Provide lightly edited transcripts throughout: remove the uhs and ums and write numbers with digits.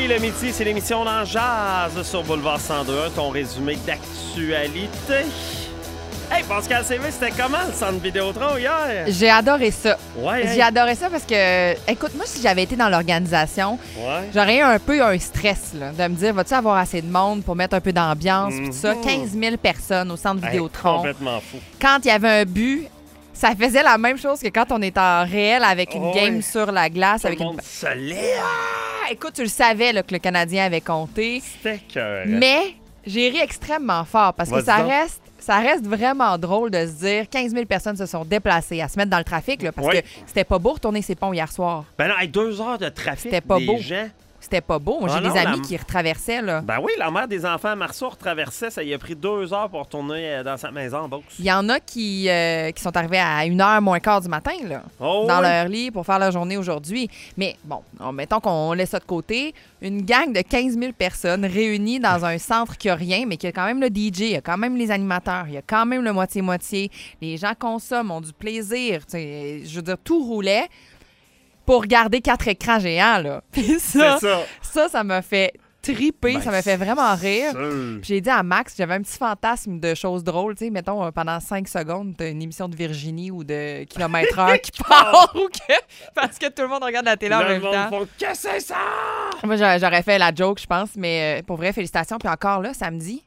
Oui, le midi, c'est l'émission dans Jazz sur Boulevard 102.1, ton résumé d'actualité. Hey, Pascal CV, c'était comment le centre Vidéotron hier? J'ai adoré ça. Ouais, J'ai adoré ça parce que, écoute, moi, si j'avais été dans l'organisation, ouais. j'aurais eu un peu un stress là, de me dire, vas-tu avoir assez de monde pour mettre un peu d'ambiance, puis tout ça. 15 000 personnes au centre Vidéotron. Complètement fou. Quand il y avait un but, ça faisait la même chose que quand on est en réel avec une game sur la glace. Tout avec le monde se lève. Écoute, tu le savais là, que le Canadien avait compté. C'était cœur. Mais j'ai ri extrêmement fort parce que ça reste vraiment drôle de se dire 15 000 personnes se sont déplacées à se mettre dans le trafic là, parce que c'était pas beau retourner ces ponts hier soir. Ben non, 2 heures de trafic, C'était pas beau. gens. C'était pas beau. Moi, j'ai des amis qui retraversaient. Là. Ben oui, la mère des enfants à Marceau retraversait. Ça y a pris 2 heures pour retourner dans sa maison en Beauce. Il y en a qui sont arrivés à 1h moins quart du matin là, dans leur lit pour faire leur journée aujourd'hui. Mais bon, mettons qu'on laisse ça de côté. Une gang de 15 000 personnes réunies dans un centre qui n'a rien, mais qui a quand même le DJ, il y a quand même les animateurs, il y a quand même le moitié-moitié. Les gens consomment, ont du plaisir. Je veux dire, tout roulait pour regarder 4 écrans géants. Là. Puis ça m'a fait triper, ça m'a fait vraiment rire. Puis j'ai dit à Max, j'avais un petit fantasme de choses drôles. Tu sais, mettons, pendant 5 secondes, t'as une émission de Virginie ou de Kilomètre-heure qui part ou que... Parce que tout le monde regarde la télé en même temps. Font, que c'est ça? Moi, j'aurais fait la joke, je pense, mais pour vrai, félicitations. Puis encore là, samedi,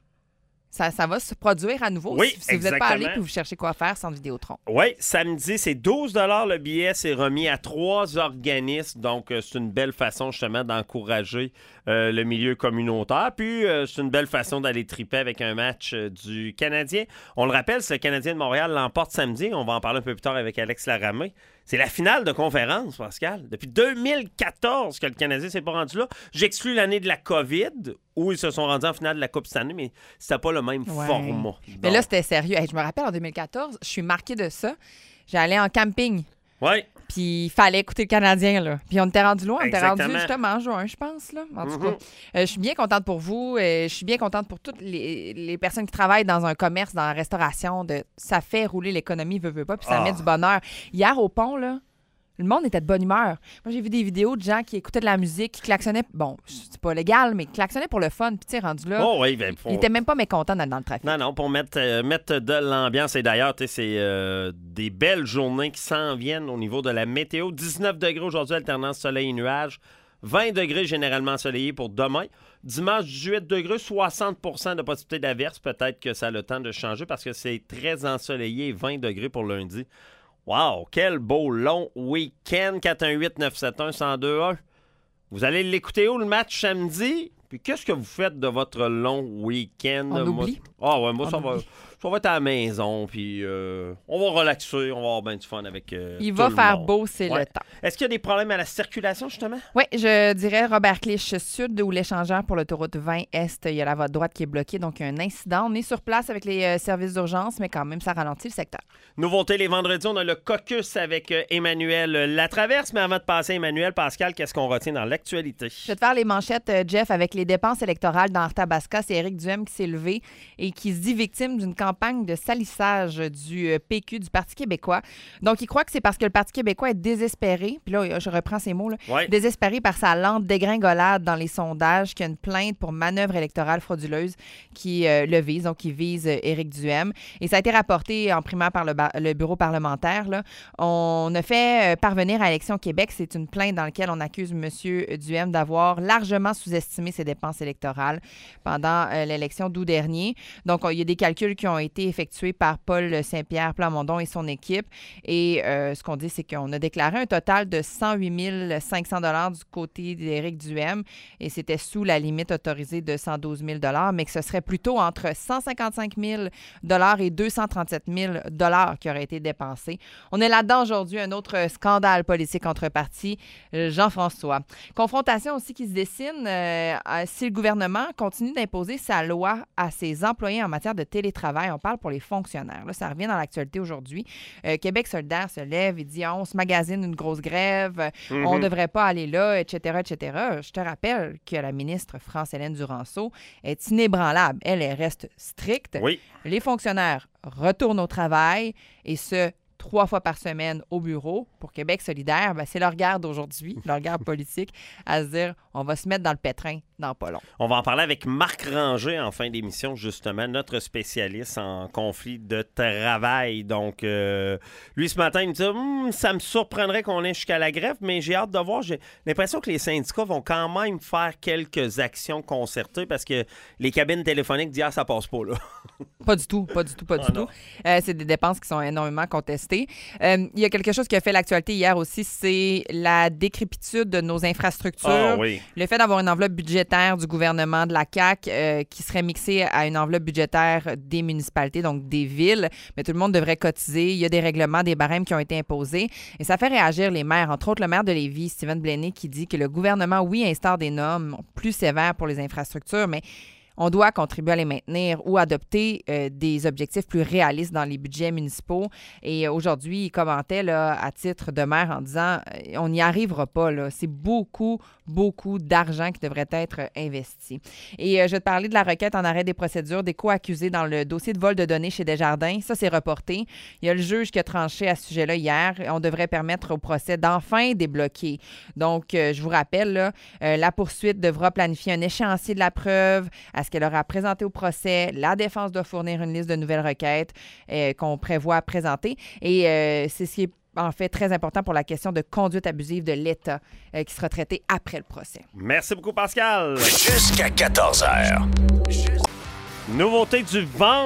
ça va se produire à nouveau. Oui, si vous n'êtes pas allé et vous cherchez quoi faire, Centre Vidéotron. Oui, samedi, c'est 12 le billet. C'est remis à 3 organismes. Donc, c'est une belle façon, justement, d'encourager le milieu communautaire. Puis, c'est une belle façon d'aller triper avec un match du Canadien. On le rappelle, si le Canadien de Montréal l'emporte samedi, on va en parler un peu plus tard avec Alex Laramé. C'est la finale de conférence, Pascal. Depuis 2014 que le Canadien s'est pas rendu là. J'exclus l'année de la COVID, où ils se sont rendus en finale de la Coupe cette année, mais c'était pas le même format. Mais là, c'était sérieux. Hey, je me rappelle, en 2014, je suis marquée de ça. J'allais en camping. Oui. Puis il fallait écouter le Canadien, là. Puis on était rendu loin. On était rendu justement en juin, je pense, là. En tout cas, je suis bien contente pour vous. Je suis bien contente pour toutes les personnes qui travaillent dans un commerce, dans la restauration. Ça fait rouler l'économie, veut pas, puis ça met du bonheur. Hier, au pont, là, le monde était de bonne humeur. Moi, j'ai vu des vidéos de gens qui écoutaient de la musique, qui klaxonnaient. Bon, c'est pas légal, mais qui klaxonnaient pour le fun. Puis, tu sais, rendu là, ils étaient même pas mécontents d'être dans le trafic. Non, pour mettre de l'ambiance. Et d'ailleurs, tu sais, c'est des belles journées qui s'en viennent au niveau de la météo. 19 degrés aujourd'hui, alternance soleil et nuages. 20 degrés généralement ensoleillé pour demain. Dimanche, 18 degrés, 60 de possibilité d'averse. Peut-être que ça a le temps de changer parce que c'est très ensoleillé. 20 degrés pour lundi. Wow, quel beau long week-end. 418-971-1021. Vous allez l'écouter où le match samedi? Puis qu'est-ce que vous faites de votre long week-end? On oublie. Moi, ça va être à la maison, puis on va relaxer, on va avoir bien du fun avec Il tout va le faire monde. beau, c'est le temps. Est-ce qu'il y a des problèmes à la circulation, justement? Oui, je dirais Robert Clich Sud ou l'échangeur pour l'autoroute 20 Est. Il y a la voie droite qui est bloquée, donc il y a un incident. On est sur place avec les services d'urgence, mais quand même, ça ralentit le secteur. Nouveauté, les vendredis, on a le caucus avec Emmanuel Latraverse. Mais avant de passer à Emmanuel, Pascal, qu'est-ce qu'on retient dans l'actualité? Je vais te faire les manchettes, Jeff, avec les dépenses électorales dans Arthabasca. C'est Éric Duhem qui s'est levé et qui se dit victime d'une campagne de salissage du PQ, du Parti québécois. Donc, il croit que c'est parce que le Parti québécois est désespéré, puis là, je reprends ces mots, là, désespéré par sa lente dégringolade dans les sondages, qu'il y a une plainte pour manœuvre électorale frauduleuse qui le vise, donc qui vise Éric Duhem. Et ça a été rapporté en primaire par le bureau parlementaire. Là. On a fait parvenir à Élection Québec, c'est une plainte dans laquelle on accuse M. Duhem d'avoir largement sous-estimé ses dépenses électorales pendant l'élection d'août dernier. Donc, il y a des calculs qui ont été effectués par Paul Saint-Pierre Plamondon et son équipe. Et ce qu'on dit, c'est qu'on a déclaré un total de 108 500 $ du côté d'Éric Duhem et c'était sous la limite autorisée de 112 000 $, mais que ce serait plutôt entre 155 000 $ et 237 000 $ qui auraient été dépensés. On est là-dedans aujourd'hui, un autre scandale politique entre partis, Jean-François. Confrontation aussi qui se dessine si le gouvernement continue d'imposer sa loi à ses employés en matière de télétravail. On parle pour les fonctionnaires. Là, ça revient dans l'actualité aujourd'hui. Québec solidaire se lève et dit on se magasine une grosse grève, on ne devrait pas aller là, etc., etc. Je te rappelle que la ministre France-Hélène Duranceau est inébranlable. Elle reste stricte. Oui. Les fonctionnaires retournent au travail et ce, 3 fois par semaine au bureau. Pour Québec solidaire, ben, c'est leur garde aujourd'hui, leur garde politique, à se dire on va se mettre dans le pétrin dans pas long. On va en parler avec Marc Ranger en fin d'émission, justement, notre spécialiste en conflit de travail. Donc, lui, ce matin, il me dit ça me surprendrait qu'on ait jusqu'à la grève, mais j'ai hâte de voir. J'ai l'impression que les syndicats vont quand même faire quelques actions concertées parce que les cabines téléphoniques disent ça passe pas, là. Pas du tout. C'est des dépenses qui sont énormément contestées. Il y a quelque chose qui a fait l'actualité hier aussi, c'est la décrépitude de nos infrastructures. Ah, oui. Le fait d'avoir une enveloppe budgétaire du gouvernement de la CAQ qui serait mixée à une enveloppe budgétaire des municipalités, donc des villes, mais tout le monde devrait cotiser. Il y a des règlements, des barèmes qui ont été imposés et ça fait réagir les maires, entre autres le maire de Lévis, Stephen Blaney, qui dit que le gouvernement, oui, instaure des normes plus sévères pour les infrastructures, mais on doit contribuer à les maintenir ou adopter des objectifs plus réalistes dans les budgets municipaux. Et aujourd'hui, il commentait là, à titre de maire en disant on n'y arrivera pas. Là. C'est beaucoup d'argent qui devrait être investi. Et je vais te parler de la requête en arrêt des procédures des co-accusés dans le dossier de vol de données chez Desjardins. Ça, c'est reporté. Il y a le juge qui a tranché à ce sujet-là hier. On devrait permettre au procès d'enfin débloquer. Donc, je vous rappelle, là, la poursuite devra planifier un échéancier de la preuve à ce qu'elle aura présenté au procès. La défense doit fournir une liste de nouvelles requêtes qu'on prévoit présenter. Et c'est ce qui est en fait très important pour la question de conduite abusive de l'État qui sera traitée après le procès. Merci beaucoup, Pascal. Jusqu'à 14h. Nouveauté du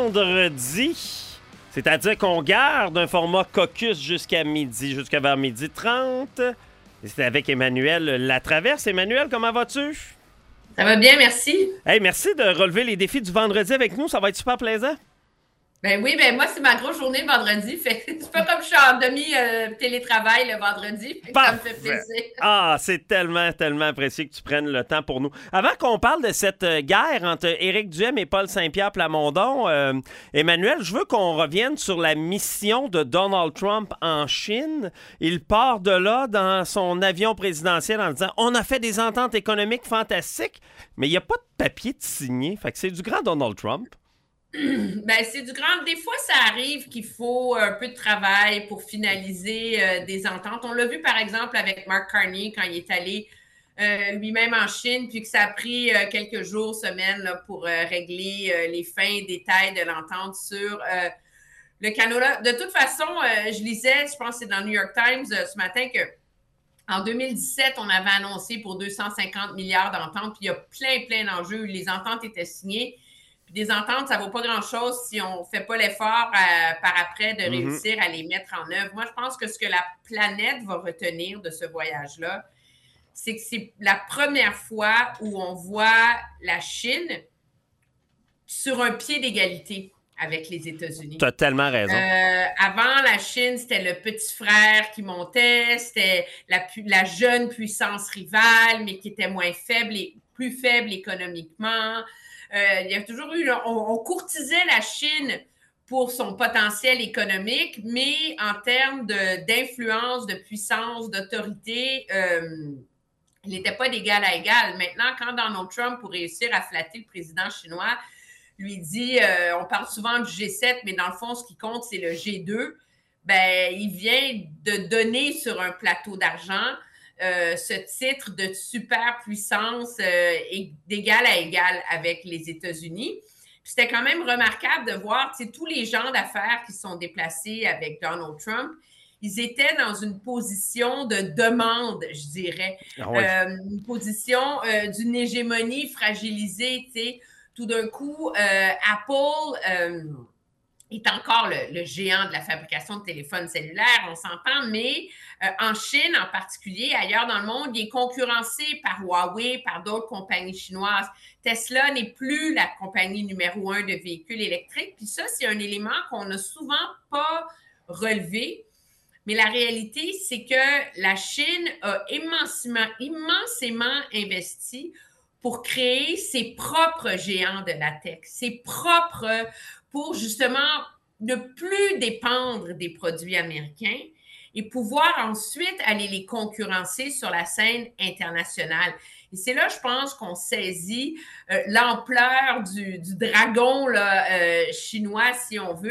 vendredi. C'est-à-dire qu'on garde un format caucus jusqu'à vers 12h30. Et c'est avec Emmanuel Latraverse. Emmanuel, comment vas-tu? Ça va bien, merci. Hey, merci de relever les défis du vendredi avec nous. Ça va être super plaisant. Ben oui, ben moi, c'est ma grosse journée le vendredi. Fait que c'est pas comme je suis en demi-télétravail le vendredi. Fait que ça me fait plaisir. Ah, c'est tellement apprécié que tu prennes le temps pour nous. Avant qu'on parle de cette guerre entre Éric Duhem et Paul Saint-Pierre Plamondon, Emmanuel, je veux qu'on revienne sur la mission de Donald Trump en Chine. Il part de là dans son avion présidentiel en disant « On a fait des ententes économiques fantastiques, mais il n'y a pas de papier de signé. » Fait que c'est du grand Donald Trump. Ben, c'est du grand. Des fois, ça arrive qu'il faut un peu de travail pour finaliser des ententes. On l'a vu, par exemple, avec Mark Carney quand il est allé lui-même en Chine, puis que ça a pris quelques jours, semaines là, pour régler les fins détails de l'entente sur le Canada. De toute façon, je lisais, je pense que c'est dans le New York Times ce matin, que en 2017, on avait annoncé pour 250 milliards d'ententes, puis il y a plein d'enjeux. Les ententes étaient signées. Des ententes, ça ne vaut pas grand-chose si on ne fait pas l'effort par après de réussir à les mettre en œuvre. Moi, je pense que ce que la planète va retenir de ce voyage-là, c'est que c'est la première fois où on voit la Chine sur un pied d'égalité avec les États-Unis. Tu as tellement raison. Avant, la Chine, c'était le petit frère qui montait, c'était la jeune puissance rivale, mais qui était moins faible et plus faible économiquement. Il y a toujours eu, on courtisait la Chine pour son potentiel économique, mais en termes d'influence, de puissance, d'autorité, il n'était pas d'égal à égal. Maintenant, quand Donald Trump, pour réussir à flatter le président chinois, lui dit, on parle souvent du G7, mais dans le fond, ce qui compte, c'est le G2, ben, il vient de donner sur un plateau d'argent ce titre de superpuissance d'égal à égal avec les États-Unis. Puis c'était quand même remarquable de voir tous les gens d'affaires qui sont déplacés avec Donald Trump. Ils étaient dans une position de demande, je dirais. Ah ouais. Une position d'une hégémonie fragilisée. T'sais. Tout d'un coup, Apple est encore le géant de la fabrication de téléphones cellulaires, on s'entend, mais en Chine en particulier, ailleurs dans le monde, il est concurrencé par Huawei, par d'autres compagnies chinoises. Tesla n'est plus la compagnie numéro 1 de véhicules électriques. Puis ça, c'est un élément qu'on n'a souvent pas relevé. Mais la réalité, c'est que la Chine a immensément investi pour créer ses propres géants de la tech, ses propres pour justement ne plus dépendre des produits américains et pouvoir ensuite aller les concurrencer sur la scène internationale. Et c'est là, je pense, qu'on saisit l'ampleur du dragon là, chinois, si on veut.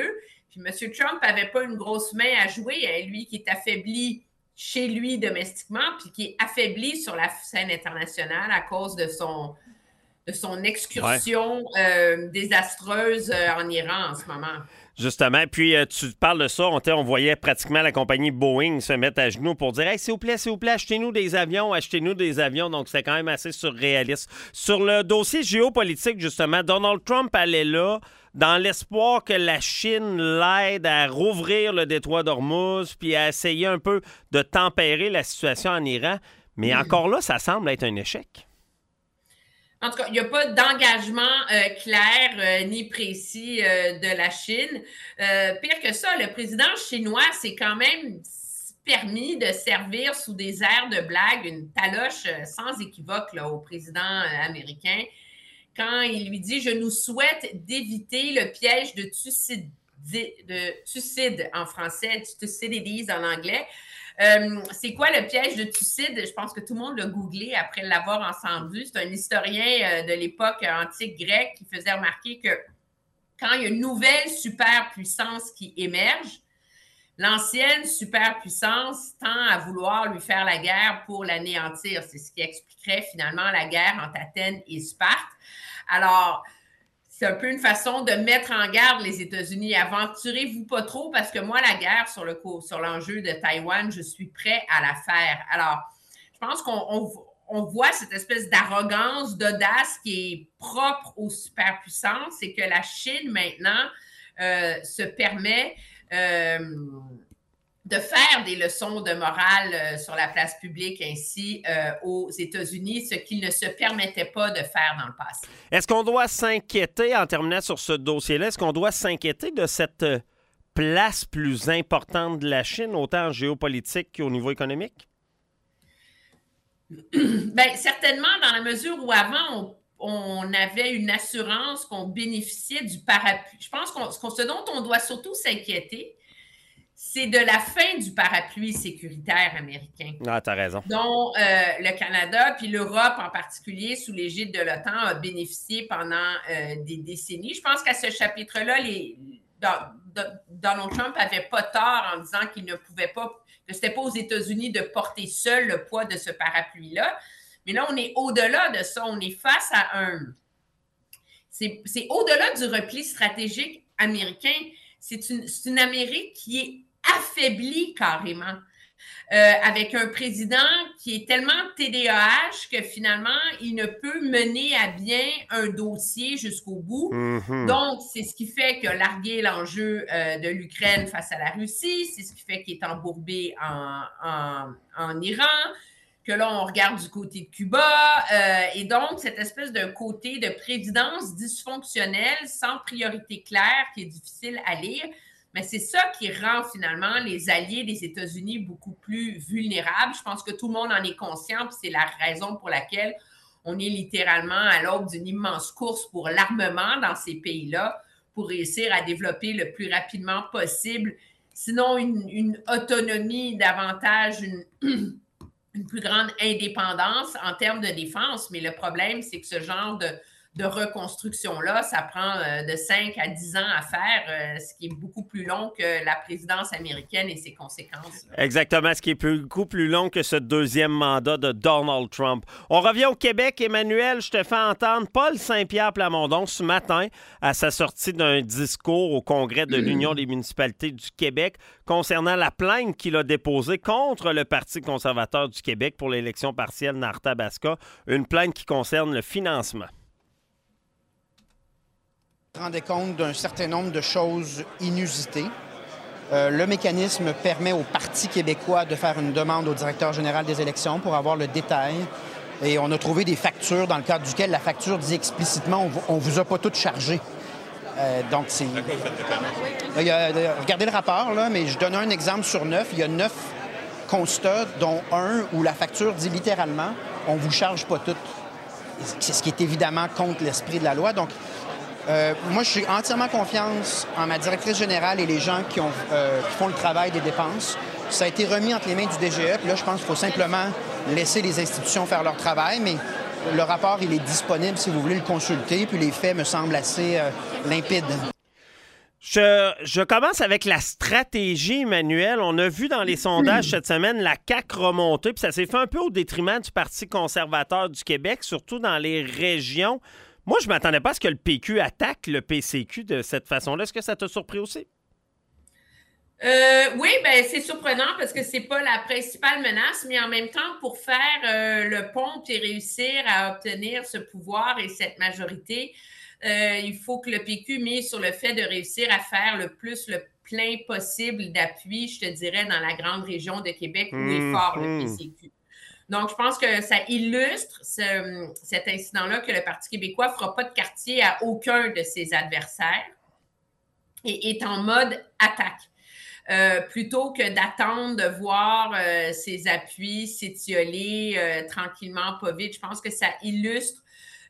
Puis M. Trump n'avait pas une grosse main à jouer, hein, lui qui est affaibli chez lui domestiquement, puis qui est affaibli sur la scène internationale à cause de son excursion désastreuse en Iran en ce moment. Justement, puis tu parles de ça, on voyait pratiquement la compagnie Boeing se mettre à genoux pour dire « Hey, s'il vous plaît, achetez-nous des avions. » Donc, c'était quand même assez surréaliste. Sur le dossier géopolitique, justement, Donald Trump allait là dans l'espoir que la Chine l'aide à rouvrir le détroit d'Ormuz puis à essayer un peu de tempérer la situation en Iran. Mais encore là, ça semble être un échec. En tout cas, il n'y a pas d'engagement clair ni précis de la Chine. Pire que ça, le président chinois s'est quand même permis de servir sous des airs de blague une taloche sans équivoque là, au président américain quand il lui dit « Je nous souhaite d'éviter le piège de Thucydide en français, Thucydides en anglais ». C'est quoi le piège de Thucydide? Je pense que tout le monde l'a googlé après l'avoir entendu. C'est un historien de l'époque antique grecque qui faisait remarquer que quand il y a une nouvelle superpuissance qui émerge, l'ancienne superpuissance tend à vouloir lui faire la guerre pour l'anéantir. C'est ce qui expliquerait finalement la guerre entre Athènes et Sparte. Alors, c'est un peu une façon de mettre en garde les États-Unis. Aventurez-vous pas trop parce que moi, la guerre sur l'enjeu de Taïwan, je suis prêt à la faire. Alors, je pense qu'on voit cette espèce d'arrogance, d'audace qui est propre aux superpuissances et que la Chine, maintenant, se permet de faire des leçons de morale sur la place publique ainsi aux États-Unis, ce qu'ils ne se permettaient pas de faire dans le passé. Est-ce qu'on doit s'inquiéter, en terminant sur ce dossier-là, est-ce qu'on doit s'inquiéter de cette place plus importante de la Chine, autant en géopolitique qu'au niveau économique? Bien, certainement, dans la mesure où avant, on avait une assurance qu'on bénéficiait du parapluie. Je pense ce dont on doit surtout s'inquiéter, c'est de la fin du parapluie sécuritaire américain. Ah, t'as raison. Dont le Canada, puis l'Europe en particulier, sous l'égide de l'OTAN, a bénéficié pendant des décennies. Je pense qu'à ce chapitre-là, Donald Trump n'avait pas tort en disant qu'il ne pouvait pas, que ce n'était pas aux États-Unis de porter seul le poids de ce parapluie-là. Mais là, on est au-delà de ça. On est face à c'est au-delà du repli stratégique américain. C'est une Amérique qui est affaiblie carrément, avec un président qui est tellement TDAH que finalement, il ne peut mener à bien un dossier jusqu'au bout. Mm-hmm. Donc, c'est ce qui fait qu'il a largué l'enjeu de l'Ukraine face à la Russie, c'est ce qui fait qu'il est embourbé en Iran, que là, on regarde du côté de Cuba. Et donc, cette espèce de côté de présidence dysfonctionnelle, sans priorité claire, qui est difficile à lire, mais c'est ça qui rend finalement les alliés des États-Unis beaucoup plus vulnérables. Je pense que tout le monde en est conscient, puis c'est la raison pour laquelle on est littéralement à l'aube d'une immense course pour l'armement dans ces pays-là, pour réussir à développer le plus rapidement possible, sinon une autonomie davantage, une plus grande indépendance en termes de défense. Mais le problème, c'est que ce genre de reconstruction-là, ça prend de 5 à 10 ans à faire, ce qui est beaucoup plus long que la présidence américaine et ses conséquences. Exactement, ce qui est beaucoup plus long que ce deuxième mandat de Donald Trump. On revient au Québec. Emmanuel, je te fais entendre Paul Saint-Pierre Plamondon ce matin à sa sortie d'un discours au Congrès de l'Union des municipalités du Québec concernant la plainte qu'il a déposée contre le Parti conservateur du Québec pour l'élection partielle d'Arthabasca, une plainte qui concerne le financement. Rendait compte d'un certain nombre de choses inusitées. Le mécanisme permet au Parti québécois de faire une demande au directeur général des élections pour avoir le détail. Et on a trouvé des factures dans le cadre duquel la facture dit explicitement on vous a pas toutes chargées. Donc, c'est... Regardez le rapport, là, mais je donne un exemple sur 9. Il y a 9 constats, dont un où la facture dit littéralement on vous charge pas toutes. C'est ce qui est évidemment contre l'esprit de la loi. Donc, moi, je suis entièrement confiance en ma directrice générale et les gens qui font le travail des dépenses. Ça a été remis entre les mains du DGE. Puis là, je pense qu'il faut simplement laisser les institutions faire leur travail. Mais le rapport, il est disponible si vous voulez le consulter. Puis les faits me semblent assez limpides. Je commence avec la stratégie, Emmanuel. On a vu dans les sondages cette semaine la CAQ remonter, puis ça s'est fait un peu au détriment du Parti conservateur du Québec, surtout dans les régions. Moi, je ne m'attendais pas à ce que le PQ attaque le PCQ de cette façon-là. Est-ce que ça t'a surpris aussi? Oui, ben c'est surprenant parce que c'est pas la principale menace, mais en même temps, pour faire le pont et réussir à obtenir ce pouvoir et cette majorité, il faut que le PQ mise sur le fait de réussir à faire le plein possible d'appui, je te dirais, dans la grande région de Québec où est fort le PCQ. Donc, je pense que ça illustre cet incident-là que le Parti québécois ne fera pas de quartier à aucun de ses adversaires et est en mode attaque. Plutôt que d'attendre de voir ses appuis s'étioler tranquillement, pas vite. Je pense que ça illustre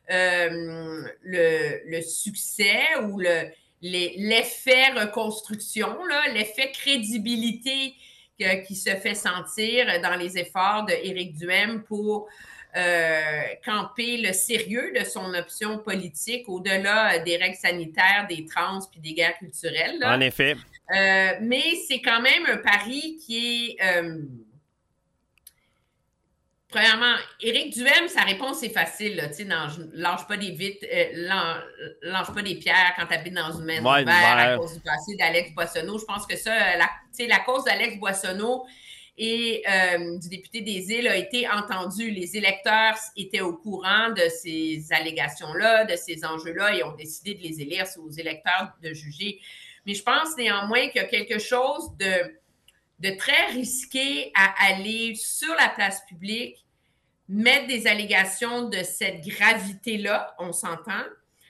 le succès ou l'effet reconstruction, l'effet crédibilité qui se fait sentir dans les efforts d'Éric Duhaime pour camper le sérieux de son option politique au-delà des règles sanitaires, des trans puis des guerres culturelles. Là. En effet. Mais c'est quand même un pari qui est... Premièrement, Éric Duhaime, sa réponse est facile. Là, lâche pas des lâche pas des pierres quand tu habites dans une maison verte à cause du passé d'Alex Boissonnault. Je pense que ça, la cause d'Alex Boissonnault et du député des Îles a été entendue. Les électeurs étaient au courant de ces allégations-là, de ces enjeux-là et ont décidé de les élire. C'est aux électeurs de juger. Mais je pense néanmoins qu'il y a quelque chose de très risqué à aller sur la place publique, mettre des allégations de cette gravité-là, on s'entend,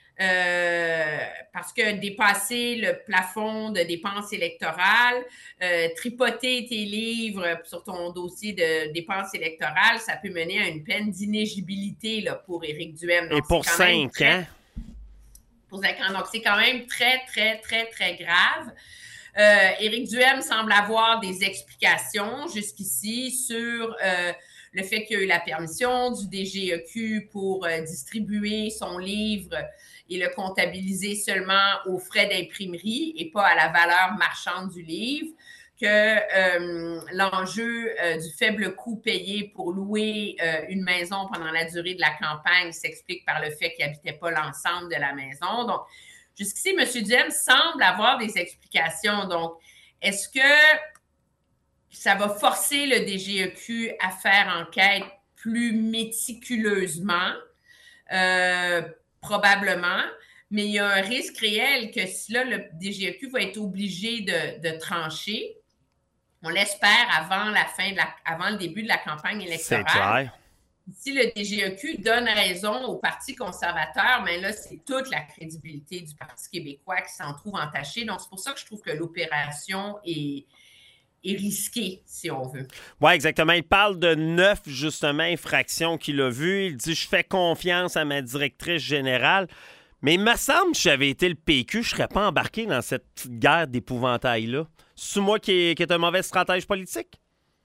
parce que dépasser le plafond de dépenses électorales, tripoter tes livres sur ton dossier de dépenses électorales, ça peut mener à une peine d'inéligibilité là, pour Éric Duhaime. Donc, et pour 5 ans? Pour 5 ans. Donc, c'est quand même très, très, très, très grave. Éric Duhaime semble avoir des explications jusqu'ici sur le fait qu'il y a eu la permission du DGEQ pour distribuer son livre et le comptabiliser seulement aux frais d'imprimerie et pas à la valeur marchande du livre, que l'enjeu du faible coût payé pour louer une maison pendant la durée de la campagne s'explique par le fait qu'il n'habitait pas l'ensemble de la maison. Donc, jusqu'ici, M. Duhaime semble avoir des explications. Donc, est-ce que ça va forcer le DGEQ à faire enquête plus méticuleusement? Probablement. Mais il y a un risque réel que si là, le DGEQ va être obligé de trancher, on l'espère avant le début de la campagne électorale. C'est clair. Si le DGEQ donne raison au Parti conservateur, mais là, c'est toute la crédibilité du Parti québécois qui s'en trouve entachée. Donc, c'est pour ça que je trouve que l'opération est risquée, si on veut. Oui, exactement. Il parle de 9, justement, infractions qu'il a vues. Il dit « Je fais confiance à ma directrice générale ». Mais il me semble que si j'avais été le PQ, je ne serais pas embarqué dans cette petite guerre d'épouvantail-là. C'est moi qui est un mauvais stratège politique?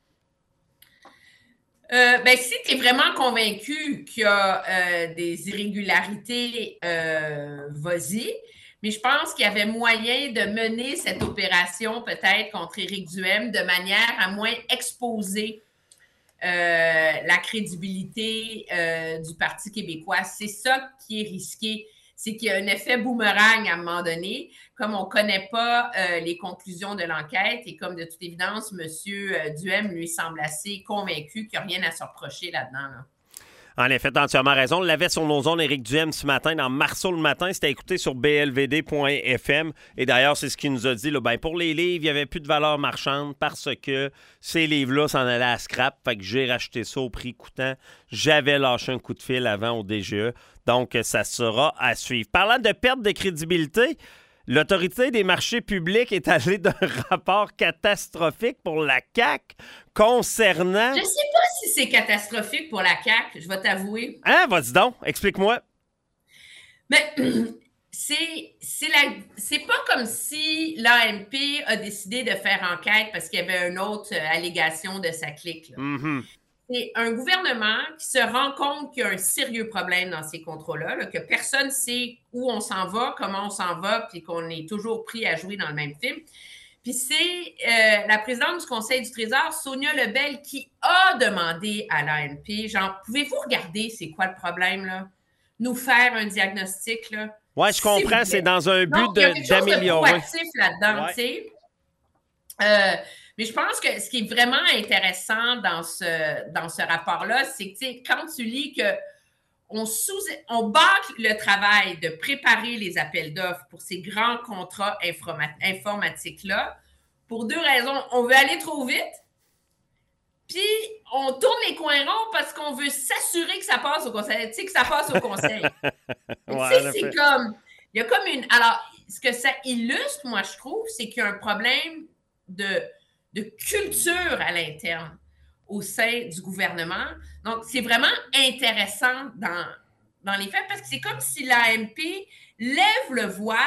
Si tu es vraiment convaincu qu'il y a des irrégularités, vas-y. Mais je pense qu'il y avait moyen de mener cette opération peut-être contre Éric Duhaime de manière à moins exposer la crédibilité du Parti québécois. C'est ça qui est risqué. C'est qu'il y a un effet boomerang à un moment donné. Comme on ne connaît pas les conclusions de l'enquête et comme de toute évidence, M. Duhaime lui semble assez convaincu qu'il n'y a rien à se reprocher là-dedans. Là. En effet, tu as entièrement raison. On l'avait sur nos ondes, Éric Duhaime, ce matin, dans Marceau le matin. C'était écouté sur blvd.fm. Et d'ailleurs, c'est ce qu'il nous a dit. Là, pour les livres, il n'y avait plus de valeur marchande parce que ces livres-là s'en allaient à scrap. Fait que j'ai racheté ça au prix coûtant. J'avais lâché un coup de fil avant au DGE. Donc, ça sera à suivre. Parlant de perte de crédibilité, l'Autorité des marchés publics est allée d'un rapport catastrophique pour la CAQ concernant... Je ne sais pas si c'est catastrophique pour la CAQ, je vais t'avouer. Hein, vas-y donc, explique-moi. Mais c'est pas comme si l'AMP a décidé de faire enquête parce qu'il y avait une autre allégation de sa clique. Là. Mm-hmm. c'est un gouvernement qui se rend compte qu'il y a un sérieux problème dans ces contrats-là, là, que personne ne sait où on s'en va, comment on s'en va, puis qu'on est toujours pris à jouer dans le même film. Puis c'est la présidente du Conseil du Trésor, Sonia Lebel, qui a demandé à l'ANP, genre, pouvez-vous regarder c'est quoi le problème, là? Nous faire un diagnostic, là? Oui, je comprends, c'est dans un but il y a quelque chose de d'améliorer. proactif là-dedans, Ouais. tu sais. Mais je pense que ce qui est vraiment intéressant dans ce rapport-là, c'est que quand tu lis que on bâcle le travail de préparer les appels d'offres pour ces grands contrats informatiques-là pour deux raisons. On veut aller trop vite, puis on tourne les coins ronds parce qu'on veut s'assurer que ça passe au conseil. Tu sais, que ça passe au conseil. Ouais, c'est comme... Il y a comme une... Alors, ce que ça illustre, moi, je trouve, c'est qu'il y a un problème de culture à l'interne au sein du gouvernement. Donc, c'est vraiment intéressant dans les faits parce que c'est comme si l'AMP lève le voile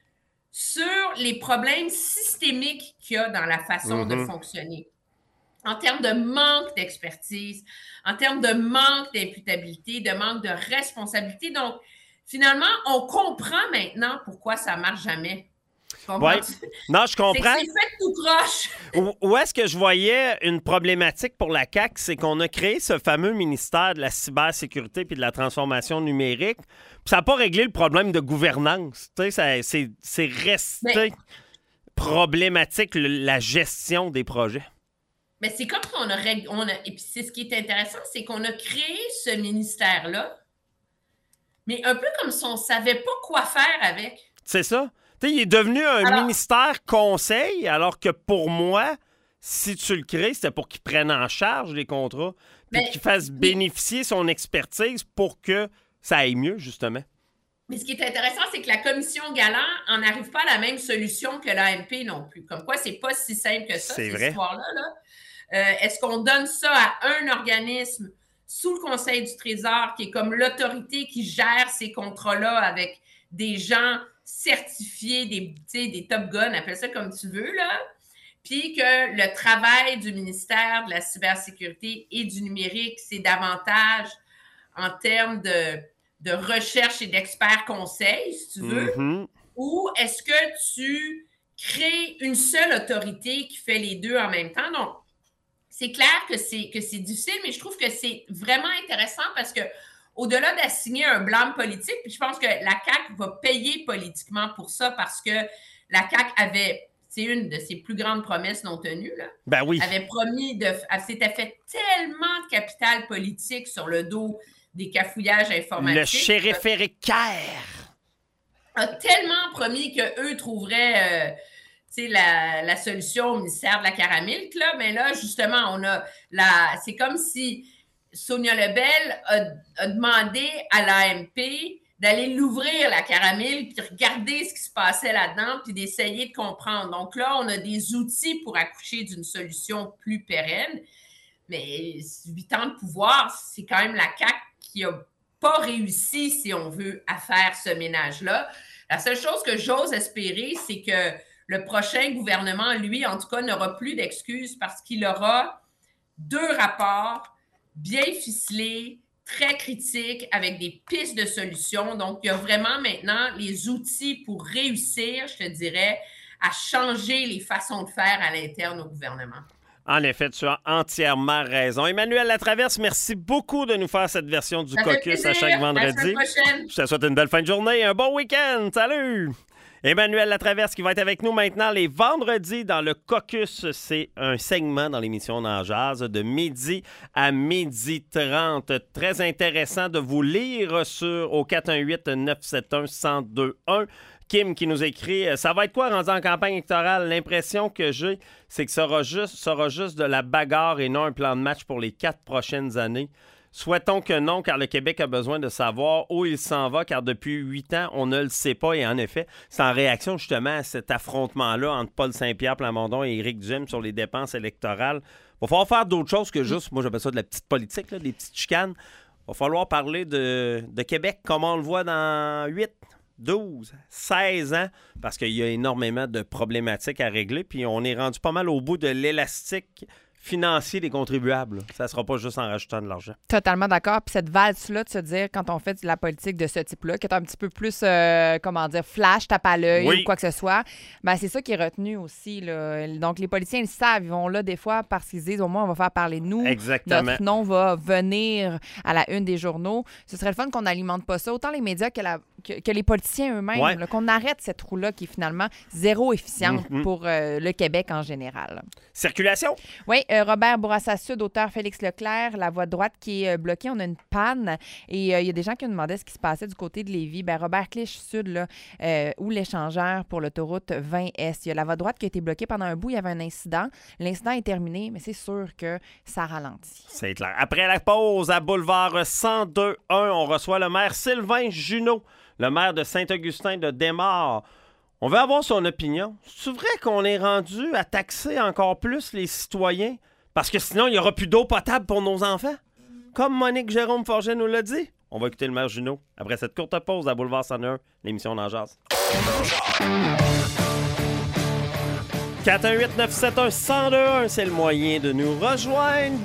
sur les problèmes systémiques qu'il y a dans la façon de fonctionner. En termes de manque d'expertise, en termes de manque d'imputabilité, de manque de responsabilité. Donc, finalement, on comprend maintenant pourquoi ça ne marche jamais. Ouais. Non, je comprends. C'est fait tout croche. Où est-ce que je voyais une problématique pour la CAQ, c'est qu'on a créé ce fameux ministère de la cybersécurité puis de la transformation numérique. Puis ça n'a pas réglé le problème de gouvernance. Tu sais, c'est resté problématique, la gestion des projets. Mais c'est comme qu'on a... Et puis c'est ce qui est intéressant, c'est qu'on a créé ce ministère-là, mais un peu comme si on ne savait pas quoi faire avec. C'est ça. Tu sais, il est devenu un ministère conseil, alors que pour moi, si tu le crées, c'était pour qu'il prenne en charge les contrats, puis qu'il fasse bénéficier son expertise pour que ça aille mieux, justement. Mais ce qui est intéressant, c'est que la commission Galland n'en arrive pas à la même solution que l'AMP non plus. Comme quoi, c'est pas si simple que ça, cette histoire-là. Là. Est-ce qu'on donne ça à un organisme sous le Conseil du Trésor, qui est comme l'autorité qui gère ces contrats-là avec des gens certifiés, des top guns, appelle ça comme tu veux, là, puis que le travail du ministère de la cybersécurité et du numérique, c'est davantage en termes de recherche et d'experts conseils, si tu veux, ou est-ce que tu crées une seule autorité qui fait les deux en même temps? Donc, c'est clair que c'est difficile, mais je trouve que c'est vraiment intéressant parce que au-delà d'assigner un blâme politique, puis je pense que la CAQ va payer politiquement pour ça parce que la CAQ avait, c'est une de ses plus grandes promesses non tenues, là. Ben oui. Avait promis elle s'était fait tellement de capital politique sur le dos des cafouillages informatiques. Le chériféricaire a tellement promis qu'eux trouveraient la solution au ministère de la Caramilk, là, mais là, justement, c'est comme si Sonia Lebel a demandé à l'AMP d'aller l'ouvrir, la Caramilk, puis regarder ce qui se passait là-dedans, puis d'essayer de comprendre. Donc là, on a des outils pour accoucher d'une solution plus pérenne, mais 8 ans de pouvoir, c'est quand même la CAQ qui n'a pas réussi, si on veut, à faire ce ménage-là. La seule chose que j'ose espérer, c'est que le prochain gouvernement, lui, en tout cas, n'aura plus d'excuses parce qu'il aura 2 rapports bien ficelés, très critiques, avec des pistes de solutions. Donc, il y a vraiment maintenant les outils pour réussir, je te dirais, à changer les façons de faire à l'interne au gouvernement. En effet, tu as entièrement raison. Emmanuelle Latraverse, merci beaucoup de nous faire cette version du Caucus à chaque vendredi. À la semaine prochaine. Je te souhaite une belle fin de journée et un bon week-end. Salut! Emmanuelle Latraverse qui va être avec nous maintenant les vendredis dans le Caucus. C'est un segment dans l'émission Dans Jazz de midi à 12h30. Très intéressant de vous lire au 418-971-1021. Kim qui nous écrit « Ça va être quoi rendu en campagne électorale? L'impression que j'ai, c'est que ça sera juste de la bagarre et non un plan de match pour les 4 prochaines années. Souhaitons que non, car le Québec a besoin de savoir où il s'en va, car depuis 8 ans, on ne le sait pas. Et en effet, c'est en réaction justement à cet affrontement-là entre Paul Saint-Pierre Plamondon et Éric Duhem sur les dépenses électorales. Il va falloir faire d'autres choses que juste, moi j'appelle ça de la petite politique, là, des petites chicanes. Il va falloir parler de Québec comme on le voit dans 8, 12, 16 ans, parce qu'il y a énormément de problématiques à régler. Puis on est rendu pas mal au bout de l'élastique financier des contribuables. Ça ne sera pas juste en rajoutant de l'argent. Totalement d'accord. Puis cette valse-là de se dire, quand on fait de la politique de ce type-là, qui est un petit peu plus, flash, tape à l'œil ou quoi que ce soit, ben c'est ça qui est retenu aussi. Là. Donc, les politiciens, ils savent, ils vont là des fois parce qu'ils disent, au moins, on va faire parler de nous. Exactement. Notre nom va venir à la une des journaux. Ce serait le fun qu'on n'alimente pas ça. Autant les médias que les politiciens eux-mêmes. Là, qu'on arrête cette roue-là qui est finalement zéro efficiente pour le Québec en général. Circulation. Oui, Robert Bourassa-Sud, auteur Félix Leclerc, la voie de droite qui est bloquée. On a une panne et il y a des gens qui ont demandé ce qui se passait du côté de Lévis. Robert Clich-Sud, là, où l'échangeur pour l'autoroute 20S. Il y a la voie de droite qui a été bloquée pendant un bout. Il y avait un incident. L'incident est terminé, mais c'est sûr que ça ralentit. C'est clair. Après la pause, à Boulevard 102-1, on reçoit le maire Sylvain Junot, le maire de Saint-Augustin de Desmaures. On veut avoir son opinion. C'est vrai qu'on est rendu à taxer encore plus les citoyens? Parce que sinon, il n'y aura plus d'eau potable pour nos enfants. Comme Monique Jérôme Forget nous l'a dit. On va écouter le maire Junot après cette courte pause à Boulevard 101, l'émission d'En Jase. 418-971-1021, c'est le moyen de nous rejoindre.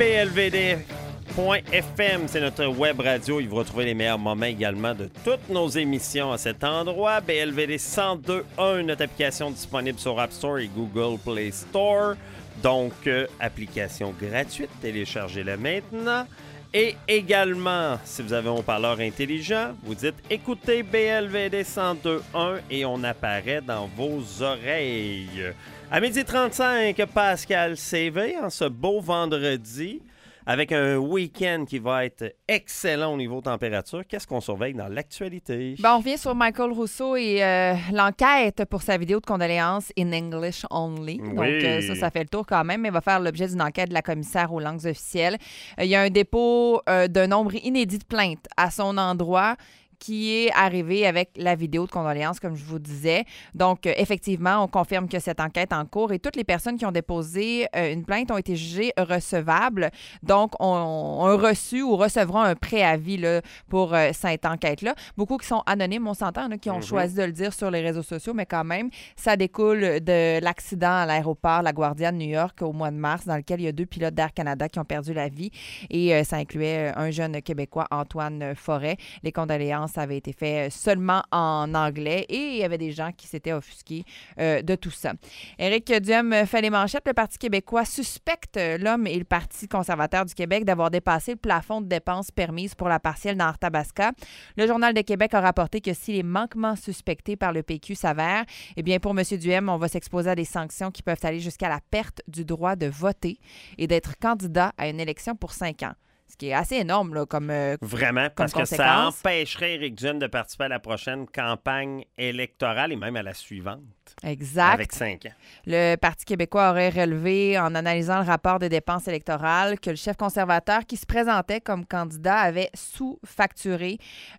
BLVD.FM, c'est notre web radio. Il vous retrouvez les meilleurs moments également de toutes nos émissions à cet endroit. BLVD 1021, notre application disponible sur App Store et Google Play Store. Donc, application gratuite, téléchargez-la maintenant. Et également, si vous avez un haut-parleur intelligent, vous dites « Écoutez BLVD 1021 » et on apparaît dans vos oreilles. À 12h35, Pascal CV en ce beau vendredi, avec un week-end qui va être excellent au niveau température. Qu'est-ce qu'on surveille dans l'actualité? On revient sur Michael Rousseau et l'enquête pour sa vidéo de condoléances in English only. Oui. Donc, ça fait le tour quand même, mais il va faire l'objet d'une enquête de la commissaire aux langues officielles. Il y a un dépôt d'un nombre inédit de plaintes à son endroit qui est arrivé avec la vidéo de condoléances, comme je vous disais. Donc, effectivement, on confirme que cette enquête est en cours et toutes les personnes qui ont déposé une plainte ont été jugées recevables. Donc, ont reçu ou recevront un préavis là, pour cette enquête-là. Beaucoup qui sont anonymes, on s'entend, là, qui ont choisi de le dire sur les réseaux sociaux, mais quand même, ça découle de l'accident à l'aéroport LaGuardia de New York au mois de mars, dans lequel il y a 2 pilotes d'Air Canada qui ont perdu la vie et ça incluait un jeune Québécois, Antoine Forêt. Les condoléances avait été fait seulement en anglais et il y avait des gens qui s'étaient offusqués de tout ça. Éric Duhem fait les manchettes. Le Parti québécois suspecte l'homme et le Parti conservateur du Québec d'avoir dépassé le plafond de dépenses permises pour la partielle dans Arthabasca. Le Journal de Québec a rapporté que si les manquements suspectés par le PQ s'avèrent, eh bien pour M. Duhem, on va s'exposer à des sanctions qui peuvent aller jusqu'à la perte du droit de voter et d'être candidat à une élection pour 5 ans. Ce qui est assez énorme là, comme Vraiment, parce que ça empêcherait Éric Duhem de participer à la prochaine campagne électorale et même à la suivante. Exact. Avec 5 ans. Le Parti québécois aurait relevé, en analysant le rapport de dépenses électorales, que le chef conservateur qui se présentait comme candidat avait sous-facturé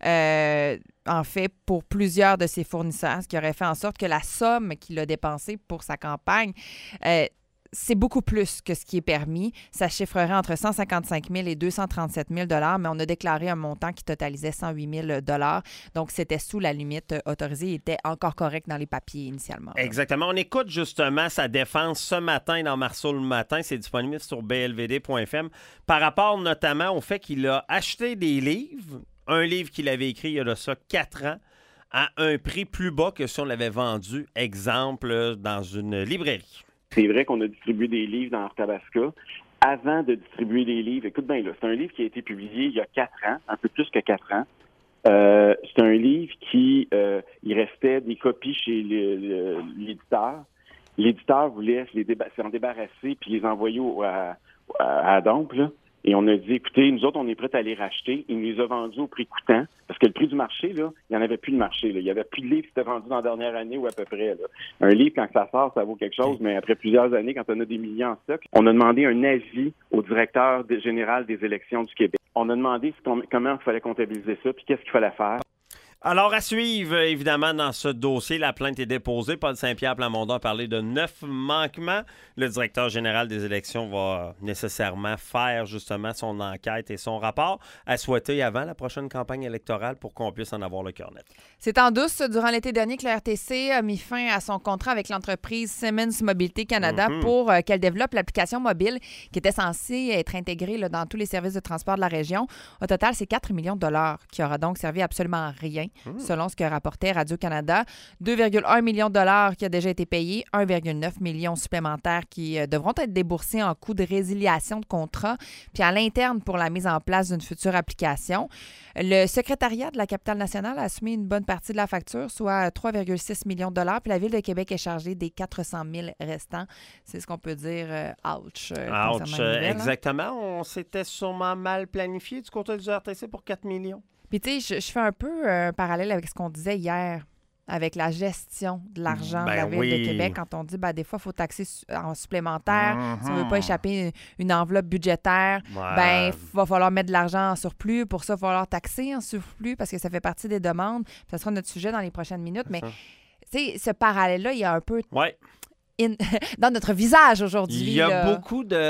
en fait, pour plusieurs de ses fournisseurs, ce qui aurait fait en sorte que la somme qu'il a dépensée pour sa campagne c'est beaucoup plus que ce qui est permis. Ça chiffrerait entre 155 000 et 237 000 $ mais on a déclaré un montant qui totalisait 108 000 $. Donc, c'était sous la limite autorisée. Il était encore correct dans les papiers initialement. Exactement. On écoute justement sa défense ce matin dans Marceau le matin. C'est disponible sur blvd.fm par rapport notamment au fait qu'il a acheté des livres. Un livre qu'il avait écrit il y a de ça 4 ans à un prix plus bas que si on l'avait vendu, exemple, dans une librairie. C'est vrai qu'on a distribué des livres dans Arthabasca. Avant de distribuer des livres, écoute bien, là, c'est un livre qui a été publié il y a 4 ans, un peu plus que 4 ans. C'est un livre qui, il restait des copies chez l'éditeur. L'éditeur voulait s'en débarrasser puis les envoyer à Dompe, là. Et on a dit, écoutez, nous autres, on est prêts à les racheter. Il nous les a vendus au prix coûtant. Parce que le prix du marché, là, il n'y en avait plus de marché. Là. Il n'y avait plus de livres qui étaient vendus dans la dernière année ou à peu près. Là. Un livre, quand ça sort, ça vaut quelque chose. Mais après plusieurs années, quand on a des millions en stock, on a demandé un avis au directeur général des élections du Québec. On a demandé comment il fallait comptabiliser ça puis qu'est-ce qu'il fallait faire. Alors, à suivre, évidemment, dans ce dossier, la plainte est déposée. Paul Saint-Pierre Plamondon a parlé de 9 manquements. Le directeur général des élections va nécessairement faire, justement, son enquête et son rapport à souhaiter avant la prochaine campagne électorale pour qu'on puisse en avoir le cœur net. C'est en douce durant l'été dernier que le RTC a mis fin à son contrat avec l'entreprise Siemens Mobilité Canada pour qu'elle développe l'application mobile qui était censée être intégrée là, dans tous les services de transport de la région. Au total, c'est 4 millions de dollars qui aura donc servi absolument à rien, selon ce que rapportait Radio-Canada. 2,1 millions de dollars qui a déjà été payé, 1,9 millions supplémentaires qui devront être déboursés en coût de résiliation de contrat, puis à l'interne pour la mise en place d'une future application. Le secrétariat de la capitale nationale a assumé une bonne partie de la facture, soit 3,6 millions de dollars, puis la Ville de Québec est chargée des 400 000 restants. C'est ce qu'on peut dire ouch. Ouch, exactement. On s'était sûrement mal planifié du côté du RTC pour 4 millions. Puis tu sais, je fais un peu un parallèle avec ce qu'on disait hier, avec la gestion de l'argent de la Ville de Québec. Quand on dit, des fois, il faut taxer en supplémentaire. Si on ne veut pas échapper une enveloppe budgétaire, il va falloir mettre de l'argent en surplus. Pour ça, il va falloir taxer en surplus parce que ça fait partie des demandes. Ça sera notre sujet dans les prochaines minutes. Mais tu sais, ce parallèle-là, il y a un peu... dans notre visage aujourd'hui. Il y a beaucoup de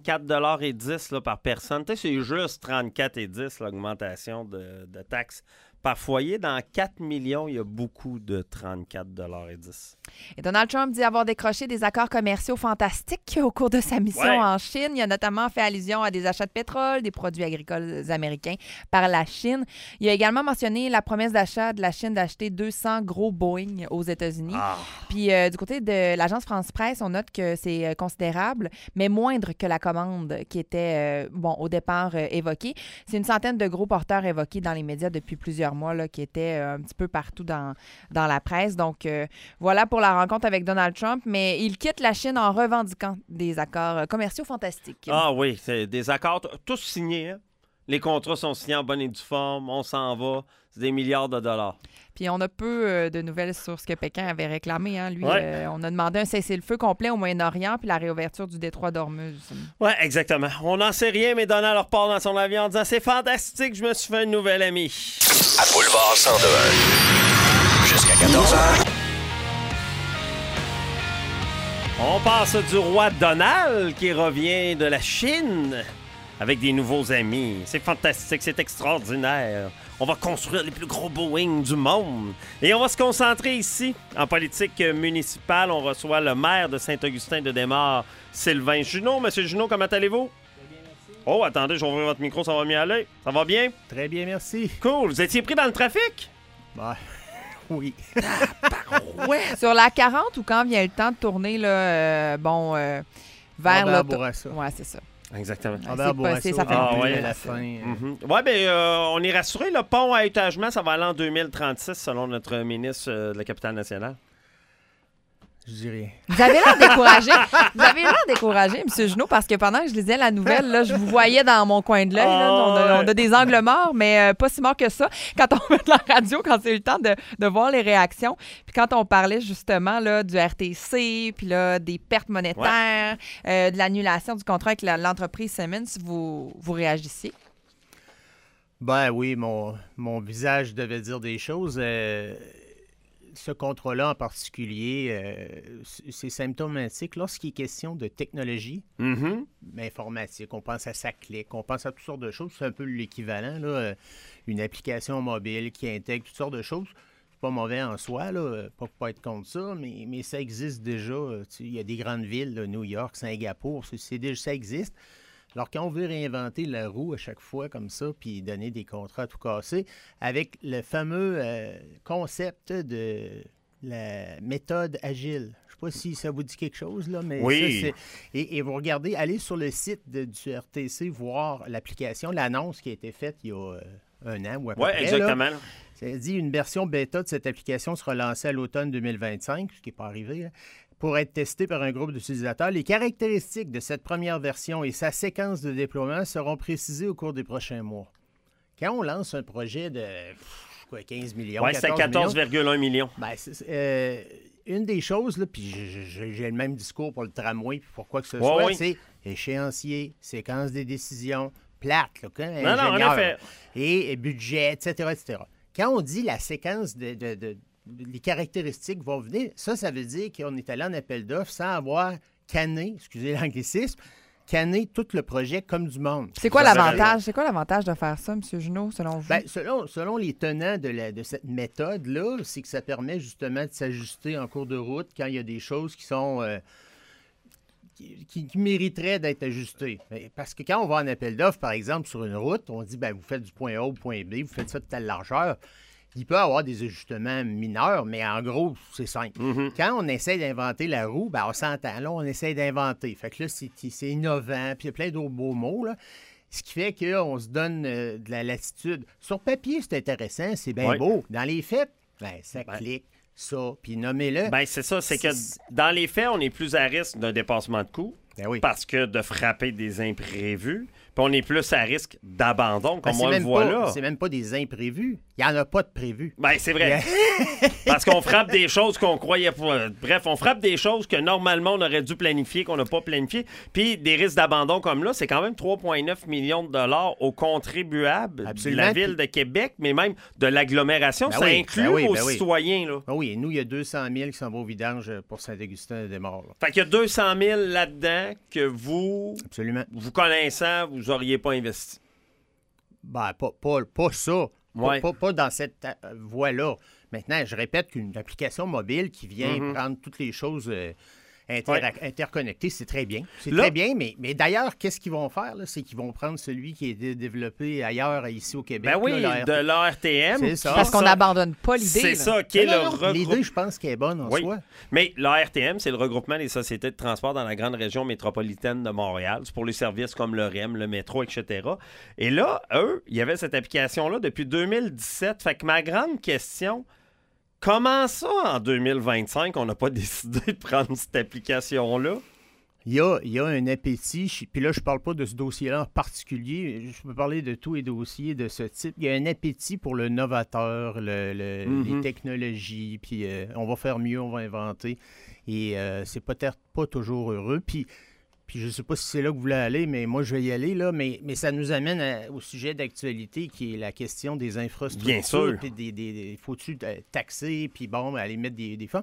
34,10 $ par personne. Tu sais, c'est juste 34,10 l'augmentation de taxes par foyer. Dans 4 millions, il y a beaucoup de 34,10 $. Et Donald Trump dit avoir décroché des accords commerciaux fantastiques au cours de sa mission en Chine. Il a notamment fait allusion à des achats de pétrole, des produits agricoles américains par la Chine. Il a également mentionné la promesse d'achat de la Chine d'acheter 200 gros Boeing aux États-Unis. Puis du côté de l'agence France-Presse, on note que c'est considérable, mais moindre que la commande qui était, au départ évoquée. C'est une centaine de gros porteurs évoqués dans les médias depuis plusieurs mois, là, qui étaient un petit peu partout dans la presse. Donc, voilà pour la rencontre avec Donald Trump, mais il quitte la Chine en revendiquant des accords commerciaux fantastiques. Ah oui, c'est des accords tous signés. Hein? Les contrats sont signés en bonne et due forme, on s'en va, c'est des milliards de dollars. Puis on a peu de nouvelles sur ce que Pékin avait réclamé. Hein. Lui, on a demandé un cessez-le-feu complet au Moyen-Orient puis la réouverture du détroit d'Ormuz. Oui, exactement. On n'en sait rien, mais Donald repart dans son avion en disant « C'est fantastique, je me suis fait un nouvel ami. » À Boulevard 102 jusqu'à 14h. On passe du roi Donald qui revient de la Chine avec des nouveaux amis. C'est fantastique, c'est extraordinaire. On va construire les plus gros Boeing du monde. Et on va se concentrer ici, en politique municipale. On reçoit le maire de Saint-Augustin-de-Desmaures, Sylvain Junot. Monsieur Junot, comment allez-vous? Très bien, merci. Oh, attendez, je vais ouvrir votre micro, ça va mieux aller. Ça va bien? Très bien, merci. Cool. Vous étiez pris dans le trafic? Oui. Sur la 40 ou quand vient le temps de tourner, là, vers l'auto... Oui, c'est ça. Exactement. Ça fait à la fin. Oui, bien, on est rassuré. Le pont à étagement, ça va aller en 2036, selon notre ministre de la Capitale nationale. Je dis rien. Vous avez l'air découragé. Vous avez l'air découragé, M. Junot, parce que pendant que je lisais la nouvelle, là, je vous voyais dans mon coin de l'œil. On a des angles morts, mais pas si morts que ça. Quand on fait de la radio, quand c'est le temps de voir les réactions, puis quand on parlait justement là, du RTC, puis là, des pertes monétaires, de l'annulation du contrat avec l'entreprise Siemens, vous réagissiez? Ben oui, mon visage devait dire des choses. Ce contrat-là en particulier, c'est symptomatique. Lorsqu'il est question de technologie informatique, on pense à SACLIC, on pense à toutes sortes de choses. C'est un peu l'équivalent, là, une application mobile qui intègre toutes sortes de choses. C'est pas mauvais en soi, là, pas être contre ça, mais ça existe déjà. Il y a des grandes villes, là, New York, Singapour, ça existe. Alors, quand on veut réinventer la roue à chaque fois comme ça, puis donner des contrats à tout casser, avec le fameux concept de la méthode agile. Je ne sais pas si ça vous dit quelque chose, là, mais oui. Ça, et vous regardez, allez sur le site du RTC, voir l'application, l'annonce qui a été faite il y a un an ou à peu près. Oui, exactement. Là. Ça dit une version bêta de cette application sera lancée à l'automne 2025, ce qui n'est pas arrivé, là, pour être testé par un groupe d'utilisateurs. Les caractéristiques de cette première version et sa séquence de déploiement seront précisées au cours des prochains mois. Quand on lance un projet de 15 millions, oui, c'est 14,1 millions. Ben, une des choses, là, puis j'ai le même discours pour le tramway, puis pour quoi que ce soit, c'est échéancier, séquence des décisions, plate, là, non, en effet. Et budget, etc., etc. quand on dit la séquence les caractéristiques vont venir, ça veut dire qu'on est allé en appel d'offres sans avoir canné, excusez l'anglicisme, canner tout le projet comme du monde. C'est quoi l'avantage? C'est quoi l'avantage de faire ça, M. Junot, selon vous? Bien, selon les tenants de cette méthode-là, c'est que ça permet justement de s'ajuster en cours de route quand il y a des choses qui sont qui mériteraient d'être ajustées. Parce que quand on va en appel d'offres, par exemple, sur une route, on dit, bien, vous faites du point A au point B, vous faites ça de telle largeur. Il peut y avoir des ajustements mineurs, mais en gros, c'est simple. Mm-hmm. Quand on essaie d'inventer la roue, ben on s'entend. Là, on essaie d'inventer. Fait que là, c'est innovant, puis il y a plein d'autres beaux mots, là. Ce qui fait qu'on se donne de la latitude. Sur papier, c'est intéressant, c'est bien beau. Dans les faits, ça clique, ça, puis nommez-le. Bien, c'est ça. C'est que dans les faits, on est plus à risque d'un dépassement de coût parce que de frapper des imprévus. Puis on est plus à risque d'abandon, comme on le voit là. C'est même pas des imprévus. Il n'y en a pas de prévus. Bien, c'est vrai. Parce qu'on frappe des choses qu'on croyait pas. Bref, on frappe des choses que normalement on aurait dû planifier, qu'on n'a pas planifié. Puis des risques d'abandon comme là, c'est quand même 3,9 millions de dollars aux contribuables de la Ville de Québec, mais même de l'agglomération. Ça inclut aux citoyens. Là. Oui, et nous, il y a 200 000 qui s'en vont au vidange pour Saint-Augustin-des-Morts. Fait qu'il y a 200 000 là-dedans que vous connaissant, vous n'auriez pas investi. Ben, pas ça. Ouais. Pas dans cette voie-là. Maintenant, je répète qu'une application mobile qui vient prendre toutes les choses interconnectées, c'est très bien. C'est très bien, mais d'ailleurs, qu'est-ce qu'ils vont faire? Là? C'est qu'ils vont prendre celui qui est développé ailleurs, ici au Québec. Ben oui, de l'ARTM. C'est ça. Parce qu'on n'abandonne pas l'idée. C'est ça qui est le regroupement. L'idée, je pense qu'elle est bonne en soi. Mais l'ARTM, c'est le regroupement des sociétés de transport dans la grande région métropolitaine de Montréal. C'est pour les services comme le REM, le métro, etc. Et là, eux, il y avait cette application-là depuis 2017. Fait que ma grande question... Comment ça, en 2025, on n'a pas décidé de prendre cette application-là? Il y a un appétit, puis là, je ne parle pas de ce dossier-là en particulier, je peux parler de tous les dossiers de ce type. Il y a un appétit pour le novateur, les technologies, puis on va faire mieux, on va inventer. Et c'est peut-être pas toujours heureux. Puis je ne sais pas si c'est là que vous voulez aller, mais moi, je vais y aller, là. Mais ça nous amène au sujet d'actualité qui est la question des infrastructures. Bien sûr. Puis faut-tu taxer, puis bon, aller mettre des fonds.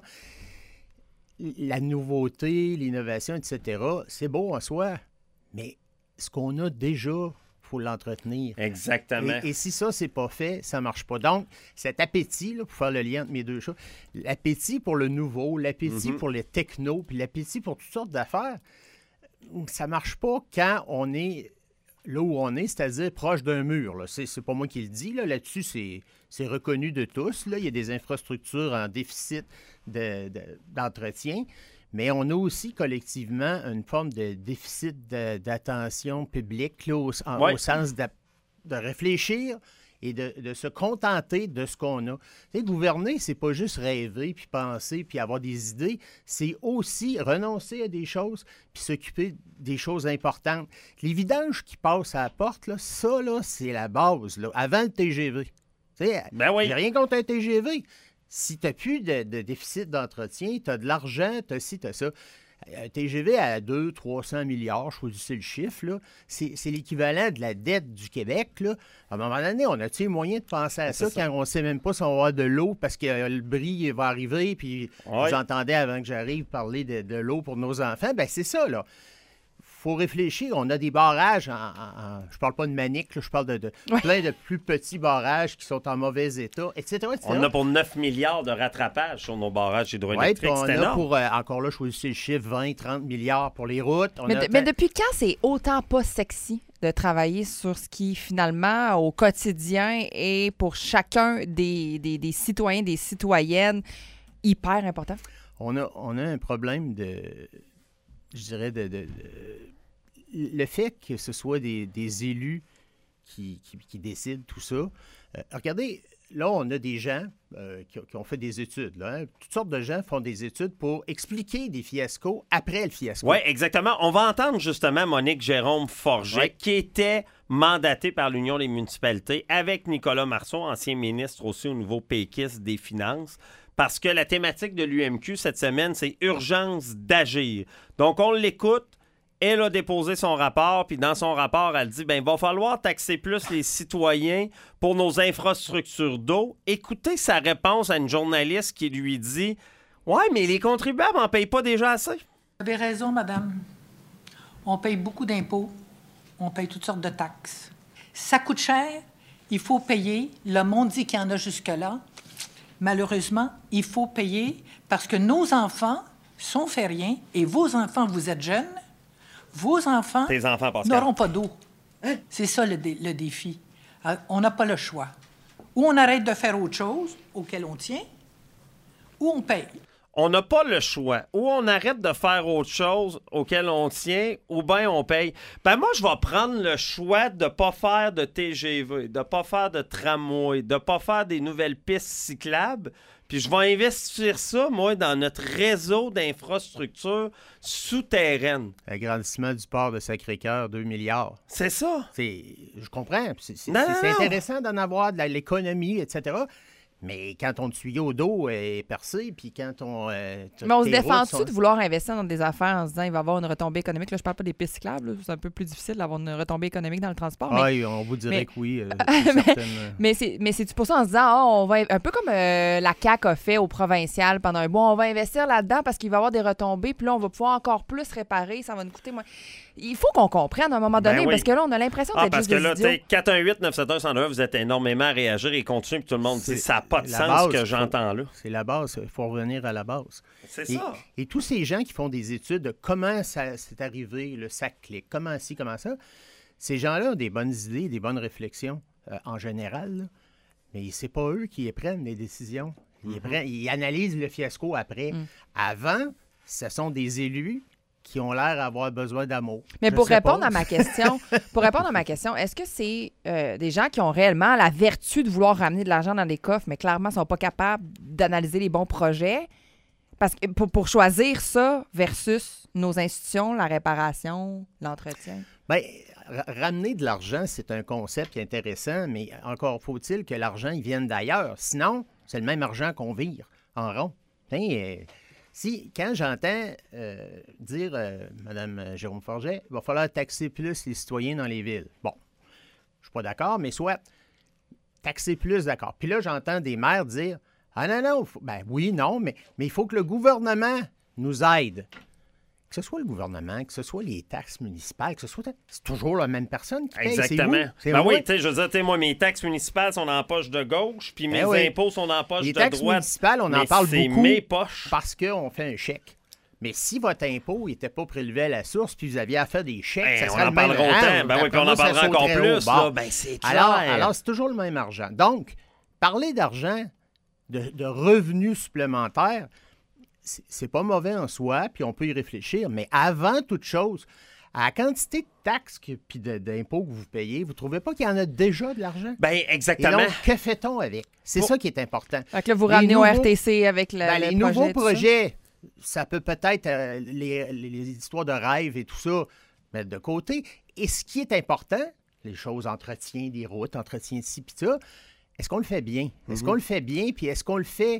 La nouveauté, l'innovation, etc., c'est beau en soi, mais ce qu'on a déjà, il faut l'entretenir. Exactement. Et si ça, c'est pas fait, ça marche pas. Donc, cet appétit, là, pour faire le lien entre mes deux choses, l'appétit pour le nouveau, l'appétit pour les technos, puis l'appétit pour toutes sortes d'affaires, ça marche pas quand on est là où on est, c'est-à-dire proche d'un mur. Là. C'est pas moi qui le dis. Là-dessus, c'est reconnu de tous. Là. Il y a des infrastructures en déficit d'entretien, mais on a aussi collectivement une forme de déficit d'attention publique là, au sens de réfléchir et de se contenter de ce qu'on a. Tu sais, gouverner, c'est pas juste rêver, puis penser, puis avoir des idées, c'est aussi renoncer à des choses, puis s'occuper des choses importantes. Les vidanges qui passent à la porte, là, ça, là, c'est la base, là, avant le TGV. Tu sais, j'ai rien contre un TGV. Si tu n'as plus de déficit d'entretien, tu as de l'argent, tu as ci, tu as ça. TGV à 200-300 milliards, je choisissais le chiffre, là, c'est l'équivalent de la dette du Québec. Là. À un moment donné, on a-tu les moyens de penser à ça quand on ne sait même pas si on va avoir de l'eau parce que le bris va arriver, puis j'entendais avant que j'arrive parler de l'eau pour nos enfants. Bien, c'est ça, là. Faut réfléchir. On a des barrages, je parle pas de Manic, là, je parle de plein de plus petits barrages qui sont en mauvais état, etc. On a pour 9 milliards de rattrapage sur nos barrages hydroélectriques. On a pour, encore là, je choisissais le chiffre, 20-30 milliards pour les routes. Mais depuis quand c'est autant pas sexy de travailler sur ce qui, finalement, au quotidien et pour chacun des citoyens, des citoyennes, hyper important? On a un problème je dirais, le fait que ce soit des élus qui décident tout ça. Regardez, là, on a des gens qui ont fait des études. Là, hein. Toutes sortes de gens font des études pour expliquer des fiascos après le fiasco. Oui, exactement. On va entendre justement Monique Jérôme Forget, qui était mandatée par l'Union des municipalités avec Nicolas Marceau, ancien ministre aussi au niveau péquiste des Finances. Parce que la thématique de l'UMQ cette semaine, c'est urgence d'agir. Donc, on l'écoute Elle a déposé son rapport, puis dans son rapport, elle dit il va falloir taxer plus les citoyens pour nos infrastructures d'eau. Écoutez sa réponse à une journaliste qui lui dit ouais, mais les contribuables n'en payent pas déjà assez. Vous avez raison, madame. On paye beaucoup d'impôts, on paye toutes sortes de taxes. Ça coûte cher, il faut payer. Le monde dit qu'il y en a jusque-là. Malheureusement, il faut payer parce que nos enfants sont fait rien et vos enfants, vous êtes jeunes. Vos enfants n'auront pas d'eau. C'est ça le défi. On n'a pas le choix. Ou on arrête de faire autre chose auquel on tient, ou on paye. On n'a pas le choix. Ou on arrête de faire autre chose auquel on tient, ou bien on paye. Moi, je vais prendre le choix de ne pas faire de TGV, de ne pas faire de tramway, de ne pas faire des nouvelles pistes cyclables. Puis je vais investir ça, moi, dans notre réseau d'infrastructures souterraines. L'agrandissement du port de Sacré-Cœur, 2 milliards. C'est ça. Je comprends. C'est Non. intéressant d'en avoir de l'économie, etc. Mais quand ton tuyau d'eau est percé, puis quand on... mais on se défend-tu de vouloir investir dans des affaires en se disant qu'il va y avoir une retombée économique? Là, je parle pas des pistes cyclables. C'est un peu plus difficile d'avoir une retombée économique dans le transport. Oui, on vous dirait que oui. Mais c'est pour ça en se disant, on va un peu comme la CAQ a fait au provincial pendant un mois, on va investir là-dedans parce qu'il va y avoir des retombées, puis là, on va pouvoir encore plus réparer, ça va nous coûter moins. Il faut qu'on comprenne à un moment donné, parce que là, on a l'impression d'être juste des idiots. Parce que là, 418-971-101, vous êtes énormément à réagir et continuer, puis tout le monde dit ça n'a pas de sens ce que j'entends là. C'est la base, il faut revenir à la base. C'est ça. Et tous ces gens qui font des études de comment ça s'est arrivé, le sac clic, comment ci, comment ça, ces gens-là ont des bonnes idées, des bonnes réflexions en général, là, mais c'est pas eux qui prennent les décisions. Ils analysent le fiasco après. Avant, ce sont des élus qui ont l'air d'avoir besoin d'amour. Mais pour répondre à ma question, est-ce que c'est des gens qui ont réellement la vertu de vouloir ramener de l'argent dans les coffres, mais clairement ne sont pas capables d'analyser les bons projets? Parce que pour choisir ça versus nos institutions, la réparation, l'entretien. Bien, ramener de l'argent, c'est un concept qui est intéressant, mais encore faut-il que l'argent il vienne d'ailleurs. Sinon, c'est le même argent qu'on vire en rond. Quand j'entends dire, Mme Jérôme Forget, il va falloir taxer plus les citoyens dans les villes. Bon, je suis pas d'accord, mais soit taxer plus, d'accord. Puis là, j'entends des maires dire, ah non, oui, non, mais il faut que le gouvernement nous aide. Que ce soit le gouvernement, que ce soit les taxes municipales, que ce soit... C'est toujours la même personne qui paye. Exactement. C'est vous. Oui, tu sais, je veux dire, moi, mes taxes municipales sont dans la poche de gauche, puis mes impôts sont dans la poche de droite. Les taxes municipales, on en parle beaucoup mes poches. Parce qu'on fait un chèque. Mais si votre impôt n'était pas prélevé à la source, puis vous aviez à faire des chèques, ça serait le même argent. Puis on en parlera encore plus. Là, c'est clair. Alors, c'est toujours le même argent. Donc, parler d'argent, de revenus supplémentaires, c'est pas mauvais en soi, puis on peut y réfléchir, mais avant toute chose, à la quantité de taxes puis d'impôts que vous payez, vous ne trouvez pas qu'il y en a déjà de l'argent? Bien, exactement. Et donc, que fait-on avec? C'est ça qui est important. Fait que là, vous ramenez au RTC avec les nouveaux projets, ça peut peut-être les histoires de rêve et tout ça mettre de côté. Et ce qui est important, les choses, entretien des routes, entretien de ci, puis ça, est-ce qu'on le fait bien? Est-ce qu'on le fait bien? Puis est-ce qu'on le fait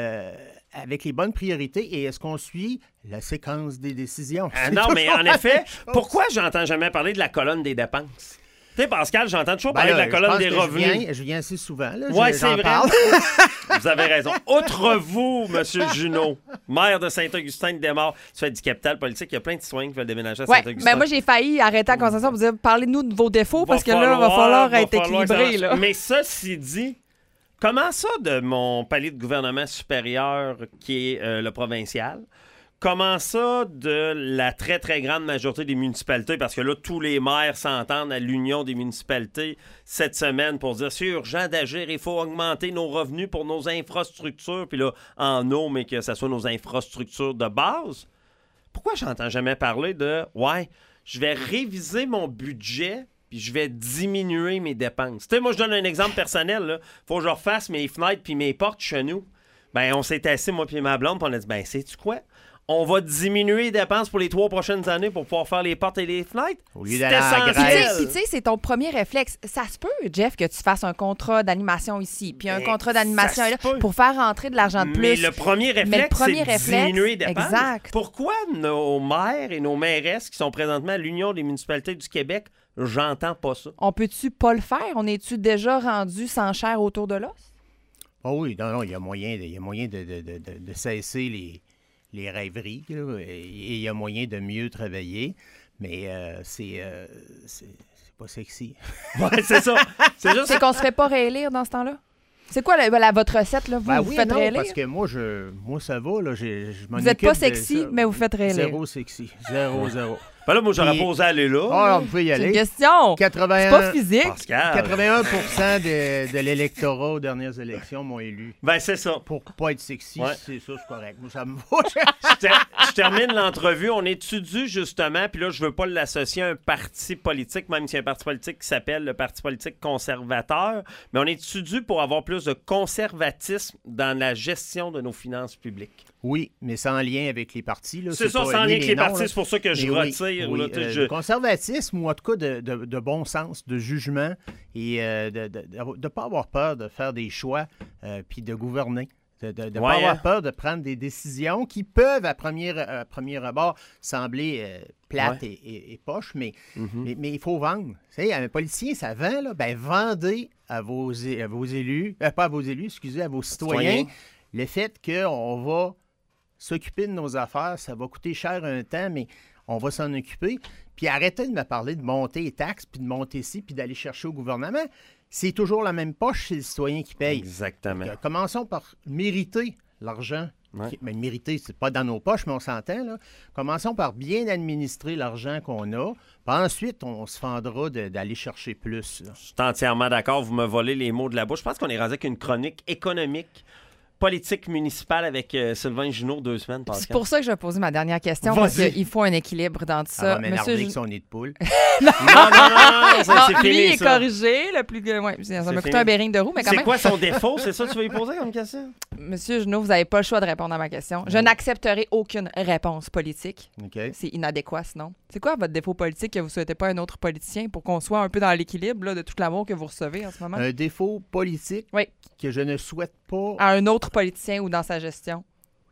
avec les bonnes priorités? Et est-ce qu'on suit la séquence des décisions? Non, mais en effet, pourquoi j'entends jamais parler de la colonne des dépenses? Tu sais, Pascal, j'entends toujours parler de la colonne des revenus. Je viens assez souvent. Oui, c'est vrai. Vous avez raison. Outre vous, M. Junot, maire de Saint-Augustin-de-Desmaures, tu fais du capital politique, il y a plein de citoyens qui veulent déménager à Saint-Augustin. Ben moi, j'ai failli arrêter la conversation pour dire parlez-nous de vos défauts parce que là, il va falloir être équilibré. Là. Mais ceci dit, comment ça de mon palier de gouvernement supérieur qui est le provincial? Comment ça de la très, très grande majorité des municipalités? Parce que là, tous les maires s'entendent à l'Union des municipalités cette semaine pour dire c'est urgent d'agir, il faut augmenter nos revenus pour nos infrastructures. Puis là, en eau, mais que ce soit nos infrastructures de base. Pourquoi j'entends jamais parler de je vais réviser mon budget puis je vais diminuer mes dépenses? Tu sais, moi, je donne un exemple personnel. Il faut que je refasse mes fenêtres puis mes portes chez nous. Ben, on s'est assis, moi puis ma blonde, puis on a dit, ben, sais-tu quoi? on va diminuer les dépenses pour les 3 prochaines années pour pouvoir faire les portes et les fenêtres. Au lieu C'est d'aller à la essentiel. Grèce. Puis tu sais, c'est ton premier réflexe. Ça se peut, Jeff, que tu fasses un contrat d'animation ici, puis un Mais contrat d'animation ça là, se peut. pour faire rentrer de l'argent de plus. Mais le premier réflexe, c'est de diminuer les dépenses. exact. Pourquoi nos maires et nos mairesses qui sont présentement à l'Union des municipalités du Québec, j'entends pas ça? On peut-tu pas le faire? On est-tu déjà rendu sans chair autour de l'os? Oh oui, non, il y a moyen de cesser les rêveries, là, et il y a moyen de mieux travailler, mais c'est pas sexy. Ouais, c'est ça. C'est juste C'est qu'on se fait pas réélire dans ce temps-là? C'est quoi votre recette, là? Vous, Ben vous oui, faites non, réélire? parce que moi ça va, là, je m'en Vous êtes pas occupe de sexy, ça. mais vous faites réélire. Zéro sexy. Zéro. Ben là, moi, j'aurais Puis- posé à aller là. Ah, on peut y C'est une aller. question. 81, C'est pas physique. Pascal. 81% de l'électorat aux dernières élections m'ont élu. Ben, c'est ça. Pour pas être sexy, Ouais. c'est correct. Moi, ça me va. Je termine l'entrevue. On est-tu dû, justement, puis là, je veux pas l'associer à un parti politique, même s'il y a un parti politique qui s'appelle le Parti politique conservateur, mais on est-tu dû pour avoir plus de conservatisme dans la gestion de nos finances publiques? Oui, mais sans lien avec les partis. Là. C'est ça, pas sans lien ni avec les noms, partis, là. c'est pour ça que je Mais oui, retire. oui, là, tu sais, le conservatisme, ou en tout cas de bon sens, de jugement, et de ne pas avoir peur de faire des choix, puis de gouverner. De ne pas avoir peur de prendre des décisions qui peuvent, à premier abord, sembler plates et poches, mais il faut vendre. Tu sais, un politicien, ça vend, là, ben vendez à vos élus, pas à vos élus, excusez, à vos citoyens, le fait qu'on va s'occuper de nos affaires, ça va coûter cher un temps, mais on va s'en occuper. Puis arrêtez de me parler de monter les taxes, puis de monter ci, puis d'aller chercher au gouvernement. C'est toujours la même poche, c'est le citoyen qui paye. Exactement. Donc, commençons par mériter l'argent. Ouais. Mais mériter, c'est pas dans nos poches, mais on s'entend, là. Commençons par bien administrer l'argent qu'on a. Puis ensuite, on se fendra d'aller chercher plus, là. Je suis entièrement d'accord. Vous me volez les mots de la bouche. Je pense qu'on est rendu avec une chronique économique, politique municipale avec Sylvain Junot 2 semaines. Pascal. C'est pour ça que je vais poser ma dernière question, Vas-y. parce qu'il faut un équilibre dans tout Ça ça. va m'énerver avec Ju- son nid de poule. Non, ça, Non, c'est lui, fini, il est ça. corrigé. Ça m'a coûté fini. un béring de roue, mais quand C'est même. quoi son défaut? C'est ça que tu veux lui poser comme question? Monsieur Junot, vous n'avez pas le choix de répondre à ma question. Je n'accepterai aucune réponse politique. OK? C'est inadéquat, sinon. C'est quoi votre défaut politique que vous ne souhaitez pas un autre politicien pour qu'on soit un peu dans l'équilibre là, de tout l'amour que vous recevez en ce moment? Un défaut politique Oui. que je ne souhaite pas. À un autre politicien ou dans sa gestion?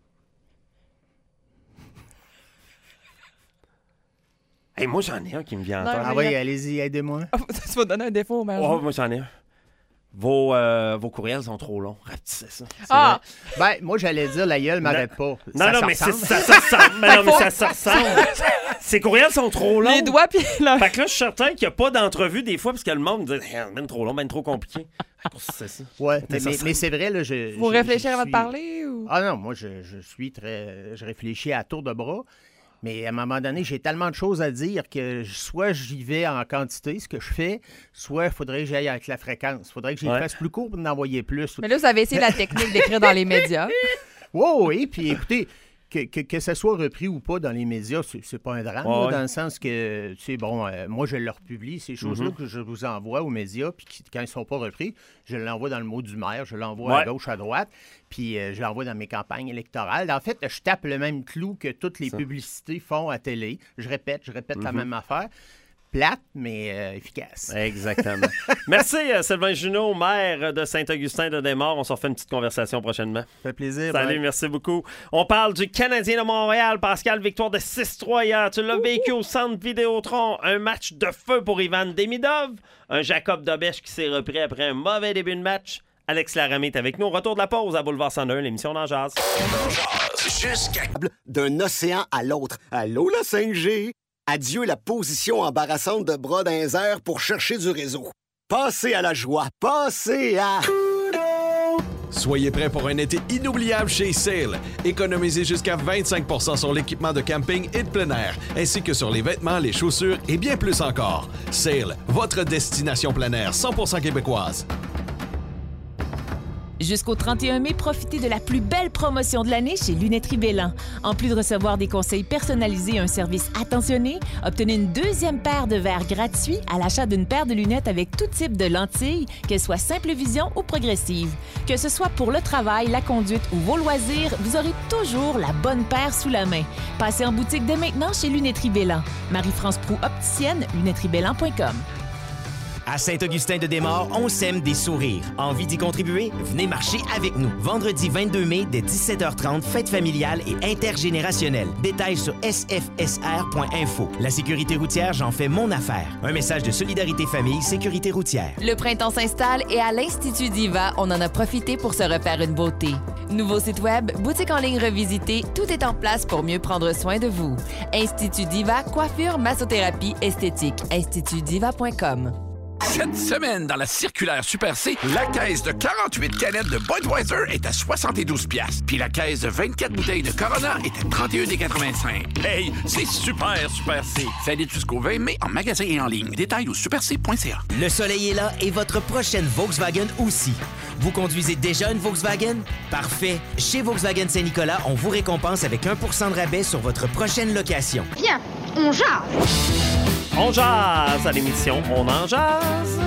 Hey, moi, j'en ai un qui me vient en Non, tête. Ah oui, allez-y, aidez-moi. Tu vas donner un défaut, mais. Oh, moi, j'en ai un. Vos courriels sont trop longs. Rapetissez ça. Ah! Ben, moi, j'allais dire, la gueule m'arrête pas. Non, Ça non, se mais ressemble. ça se ressemble. Mais non, mais ça se ressemble. Ces courriels sont trop longs. Les doigts, puis là. Fait que là, je suis certain qu'il n'y a pas d'entrevue des fois parce que le monde dit ben trop long, ben trop compliqué. C'est ça. Ouais, Mais ça mais c'est vrai, là, Vous réfléchir avant de parler ou? Ah non, moi, je suis très... Je réfléchis à tour de bras, mais à un moment donné, j'ai tellement de choses à dire que soit j'y vais en quantité, ce que je fais, soit il faudrait que j'aille avec la fréquence. Il faudrait que j'y fasse plus court pour en envoyer plus. Mais là, vous avez essayé la technique d'écrire dans les médias. Oui, puis écoutez, que ça soit repris ou pas dans les médias, c'est pas un drame, Ouais, là, ouais. dans le sens que, tu sais, bon, moi, je le republie, ces choses-là que je vous envoie aux médias, puis quand ils sont pas repris, je l'envoie dans le mot du maire, je l'envoie à Ouais. gauche, à droite, puis je l'envoie dans mes campagnes électorales. En fait, je tape le même clou que toutes les publicités font à télé. Je répète la même affaire. Plate, mais efficace. Exactement. Merci, Sylvain Junot, maire de Saint-Augustin-de-Desmaures. On s'en fait une petite conversation prochainement. Ça fait plaisir. Salut, bye. merci beaucoup. On parle du Canadien de Montréal. Pascal, victoire de 6-3 hier. Tu l'as vécu au centre Vidéotron. Un match de feu pour Ivan Demidov. Un Jacob Dobèche qui s'est repris après un mauvais début de match. Alex Laramie est avec nous. Retour de la pause à Boulevard 101, l'émission d'En Jazz. Jusqu'à d'un océan à l'autre. Allô, la 5G? Adieu la position embarrassante de bras dans les airs pour chercher du réseau. Passez à la joie. Passez à... Soyez prêts pour un été inoubliable chez Sale. Économisez jusqu'à 25% sur l'équipement de camping et de plein air, ainsi que sur les vêtements, les chaussures et bien plus encore. Sale, votre destination plein air 100% québécoise. Jusqu'au 31 mai, profitez de la plus belle promotion de l'année chez Lunetterie Bélan. En plus de recevoir des conseils personnalisés et un service attentionné, obtenez une deuxième paire de verres gratuits à l'achat d'une paire de lunettes avec tout type de lentilles, qu'elles soient simple vision ou progressive. Que ce soit pour le travail, la conduite ou vos loisirs, vous aurez toujours la bonne paire sous la main. Passez en boutique dès maintenant chez Lunetterie Bélan. Marie-France Proulx, opticienne, lunetteriebélan.com. À Saint-Augustin-de-Desmaures, on sème des sourires. Envie d'y contribuer? Venez marcher avec nous. Vendredi 22 mai, dès 17h30, fête familiale et intergénérationnelle. Détails sur sfsr.info. La sécurité routière, j'en fais mon affaire. Un message de Solidarité Famille, Sécurité routière. Le printemps s'installe et à l'Institut Diva, on en a profité pour se refaire une beauté. Nouveau site web, boutique en ligne revisitée, tout est en place pour mieux prendre soin de vous. Institut Diva, coiffure, massothérapie, esthétique. institutdiva.com. Cette semaine, dans la circulaire Super C, la caisse de 48 canettes de Budweiser est à 72$. Puis la caisse de 24 bouteilles de Corona est à 31,85$. Hey, c'est super C! Ça allait jusqu'au 20 mai en magasin et en ligne. Détails au superc.ca. Le soleil est là et votre prochaine Volkswagen aussi. Vous conduisez déjà une Volkswagen? Parfait. Chez Volkswagen Saint-Nicolas, on vous récompense avec 1% de rabais sur votre prochaine location. Viens, on jase! On jase à l'émission On en jase.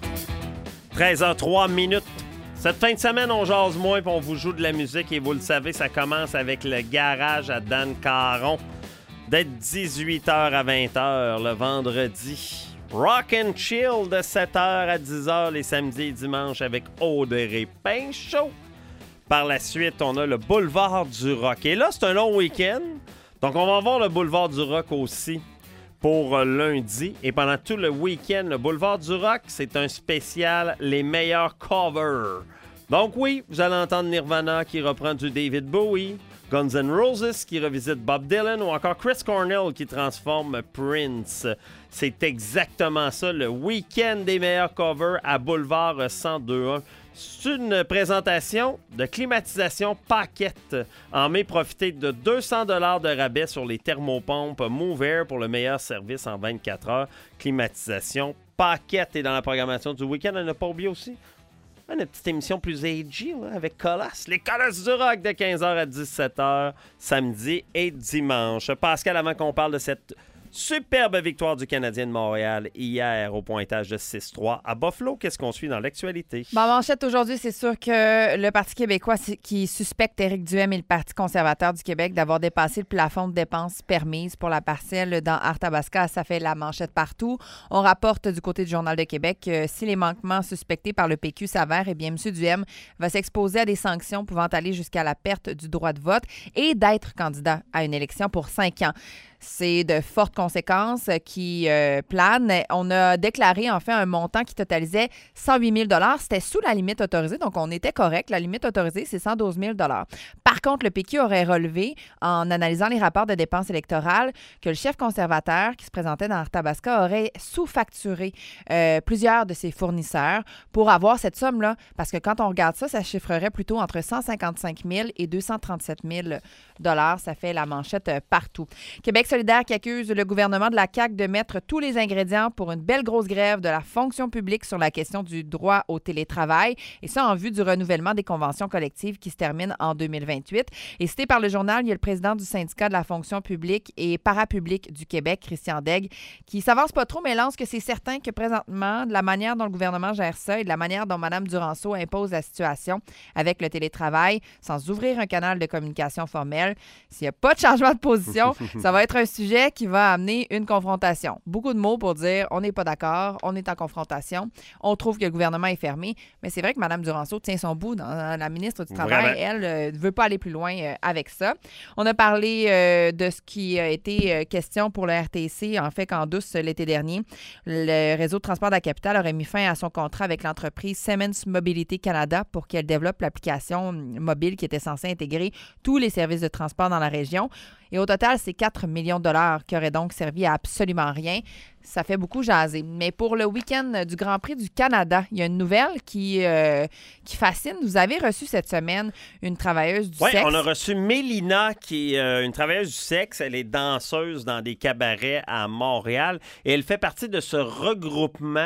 13h03. Cette fin de semaine, on jase moins puis on vous joue de la musique. Et vous le savez, ça commence avec le garage à Dan Caron. Dès 18h à 20h le vendredi. Rock and Chill de 7h à 10h les samedis et dimanches avec Audrey Pinchot. Par la suite, on a le Boulevard du Rock. Et là, c'est un long week-end. Donc, on va voir le Boulevard du Rock aussi pour lundi. Et pendant tout le week-end, le Boulevard du Rock, c'est un spécial les meilleurs covers. Donc oui, vous allez entendre Nirvana qui reprend du David Bowie, Guns N' Roses qui revisite Bob Dylan ou encore Chris Cornell qui transforme Prince. C'est exactement ça, le week-end des meilleurs covers à Boulevard 102.1. C'est une présentation de climatisation Paquette. En mai, profitez de 200 $ de rabais sur les thermopompes Move Air pour le meilleur service en 24 heures. Climatisation Paquette est dans la programmation du week-end. À ne pas oublier aussi une petite émission plus edgy là, avec Colas. Les Colas du Rock de 15h à 17h, samedi et dimanche. Pascal, avant qu'on parle de cette superbe victoire du Canadien de Montréal hier au pointage de 6-3 à Buffalo. Qu'est-ce qu'on suit dans l'actualité? Bon, manchette aujourd'hui, c'est sûr que le Parti québécois qui suspecte Éric Duhaime et le Parti conservateur du Québec d'avoir dépassé le plafond de dépenses permises pour la parcelle dans Arthabasca. Ça fait la manchette partout. On rapporte du côté du Journal de Québec que si les manquements suspectés par le PQ s'avèrent, eh bien, M. Duhaime va s'exposer à des sanctions pouvant aller jusqu'à la perte du droit de vote et d'être candidat à une élection pour 5 ans. C'est de fortes conséquences qui planent. On a déclaré en fait un montant qui totalisait 108 000 $. C'était sous la limite autorisée, donc on était correct. La limite autorisée, c'est 112 000 $. Par contre, le PQ aurait relevé, en analysant les rapports de dépenses électorales, que le chef conservateur qui se présentait dans Arthabasca aurait sous-facturé plusieurs de ses fournisseurs pour avoir cette somme-là. Parce que quand on regarde ça, ça chiffrerait plutôt entre 155 000 et 237 000 $. Ça fait la manchette partout. Québec solidaire qui accuse le gouvernement de la CAQ de mettre tous les ingrédients pour une belle grosse grève de la fonction publique sur la question du droit au télétravail, et ça en vue du renouvellement des conventions collectives qui se terminent en 2028. Et cité par le journal, il y a le président du syndicat de la fonction publique et parapublique du Québec, Christian Daigle, qui s'avance pas trop, mais lance que c'est certain que présentement, de la manière dont le gouvernement gère ça et de la manière dont Mme Duranceau impose la situation avec le télétravail, sans ouvrir un canal de communication formel, s'il n'y a pas de changement de position, ça va être un sujet qui va amener une confrontation. Beaucoup de mots pour dire on n'est pas d'accord, on est en confrontation, on trouve que le gouvernement est fermé, mais c'est vrai que Mme Duranceau tient son bout dans la ministre du Travail. Vraiment? Elle ne veut pas aller plus loin avec ça. On a parlé de ce qui a été question pour le RTC, en fait qu'en douce l'été dernier, le réseau de transport de la capitale aurait mis fin à son contrat avec l'entreprise Siemens Mobility Canada pour qu'elle développe l'application mobile qui était censée intégrer tous les services de transport dans la région. Et au total, c'est 4 millions de dollars qui auraient donc servi à absolument rien. Ça fait beaucoup jaser. Mais pour le week-end du Grand Prix du Canada, il y a une nouvelle qui fascine. Vous avez reçu cette semaine une travailleuse du sexe. Oui, on a reçu Mélina, qui est une travailleuse du sexe. Elle est danseuse dans des cabarets à Montréal. Et elle fait partie de ce regroupement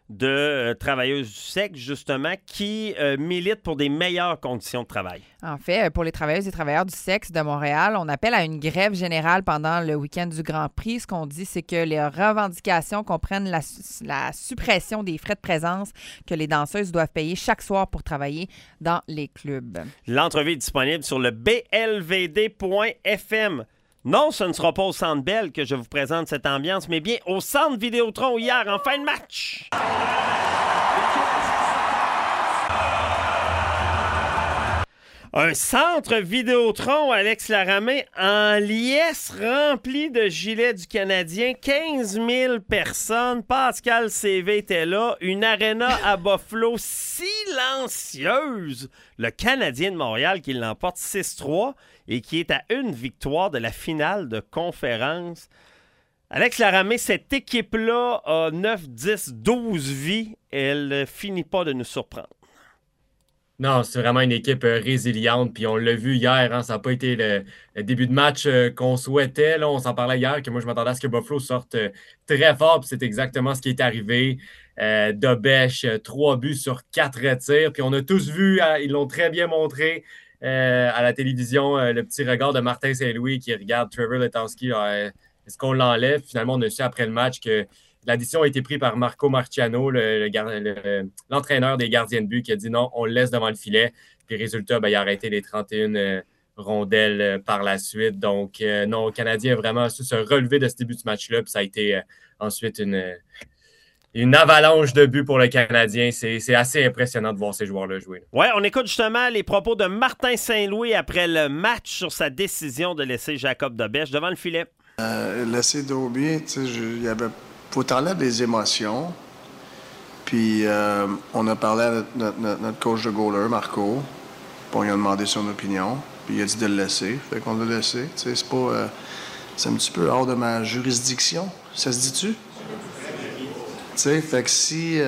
de travailleuses du sexe, justement, qui militent pour des meilleures conditions de travail. En fait, pour les travailleuses et travailleurs du sexe de Montréal, on appelle à une grève générale pendant le week-end du Grand Prix. Ce qu'on dit, c'est que les revendications comprennent la suppression des frais de présence que les danseuses doivent payer chaque soir pour travailler dans les clubs. L'entrevue est disponible sur le blvd.fm. Non, ce ne sera pas au Centre Bell que je vous présente cette ambiance, mais bien au Centre Vidéotron hier, en fin de match. Un centre Vidéotron, Alex Laramé, en liesse rempli de gilets du Canadien. 15 000 personnes. Pascal CV était là. Une aréna à Buffalo silencieuse. Le Canadien de Montréal qui l'emporte 6-3 et qui est à une victoire de la finale de conférence. Alex Laramé, cette équipe-là a 9, 10, 12 vies. Elle ne finit pas de nous surprendre. Non, c'est vraiment une équipe résiliente. Puis on l'a vu hier, hein, ça n'a pas été le début de match qu'on souhaitait. Là, on s'en parlait hier, que moi, je m'attendais à ce que Buffalo sorte très fort. Puis c'est exactement ce qui est arrivé. Dobèche, 3 buts sur 4 tirs. Puis on a tous vu, ils l'ont très bien montré à la télévision, le petit regard de Martin Saint-Louis qui regarde Trevor Letowski. Est-ce qu'on l'enlève? Finalement, on a su après le match que la décision a été prise par Marco Marciano, l'entraîneur des gardiens de but, qui a dit non, on le laisse devant le filet. Puis résultat, il a arrêté les 31 rondelles par la suite. Donc, non, le Canadien a vraiment su se relever de ce début de match-là. Puis ça a été ensuite une avalanche de buts pour le Canadien. C'est assez impressionnant de voir ces joueurs-là jouer. Oui, on écoute justement les propos de Martin Saint-Louis après le match sur sa décision de laisser Jacob Dobèche devant le filet. Laisser Dobie, il y avait... faut t'enlèver des émotions. Puis on a parlé à notre coach de goaler, Marco. Puis on lui a demandé son opinion. Puis il a dit de le laisser. Fait qu'on l'a laissé. C'est pas... c'est un petit peu hors de ma juridiction. Ça se dit-tu? Fait que si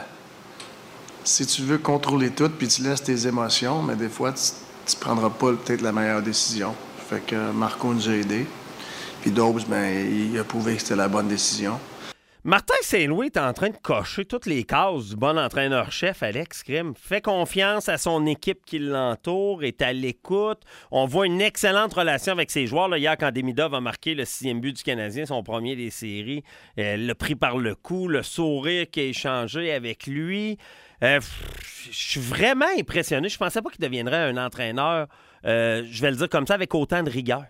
tu veux contrôler tout puis tu laisses tes émotions, mais des fois, tu prendras pas peut-être la meilleure décision. Fait que Marco nous a aidés. Puis Dobbs, il a prouvé que c'était la bonne décision. Martin Saint-Louis est en train de cocher toutes les cases du bon entraîneur-chef, Alex Krim. Fait confiance à son équipe qui l'entoure, est à l'écoute. On voit une excellente relation avec ses joueurs. Là, hier, quand Demidov a marqué le 6e but du Canadien, son premier des séries, l'a pris par le cou, le sourire qui a échangé avec lui. Je suis vraiment impressionné. Je pensais pas qu'il deviendrait un entraîneur, je vais le dire comme ça, avec autant de rigueur.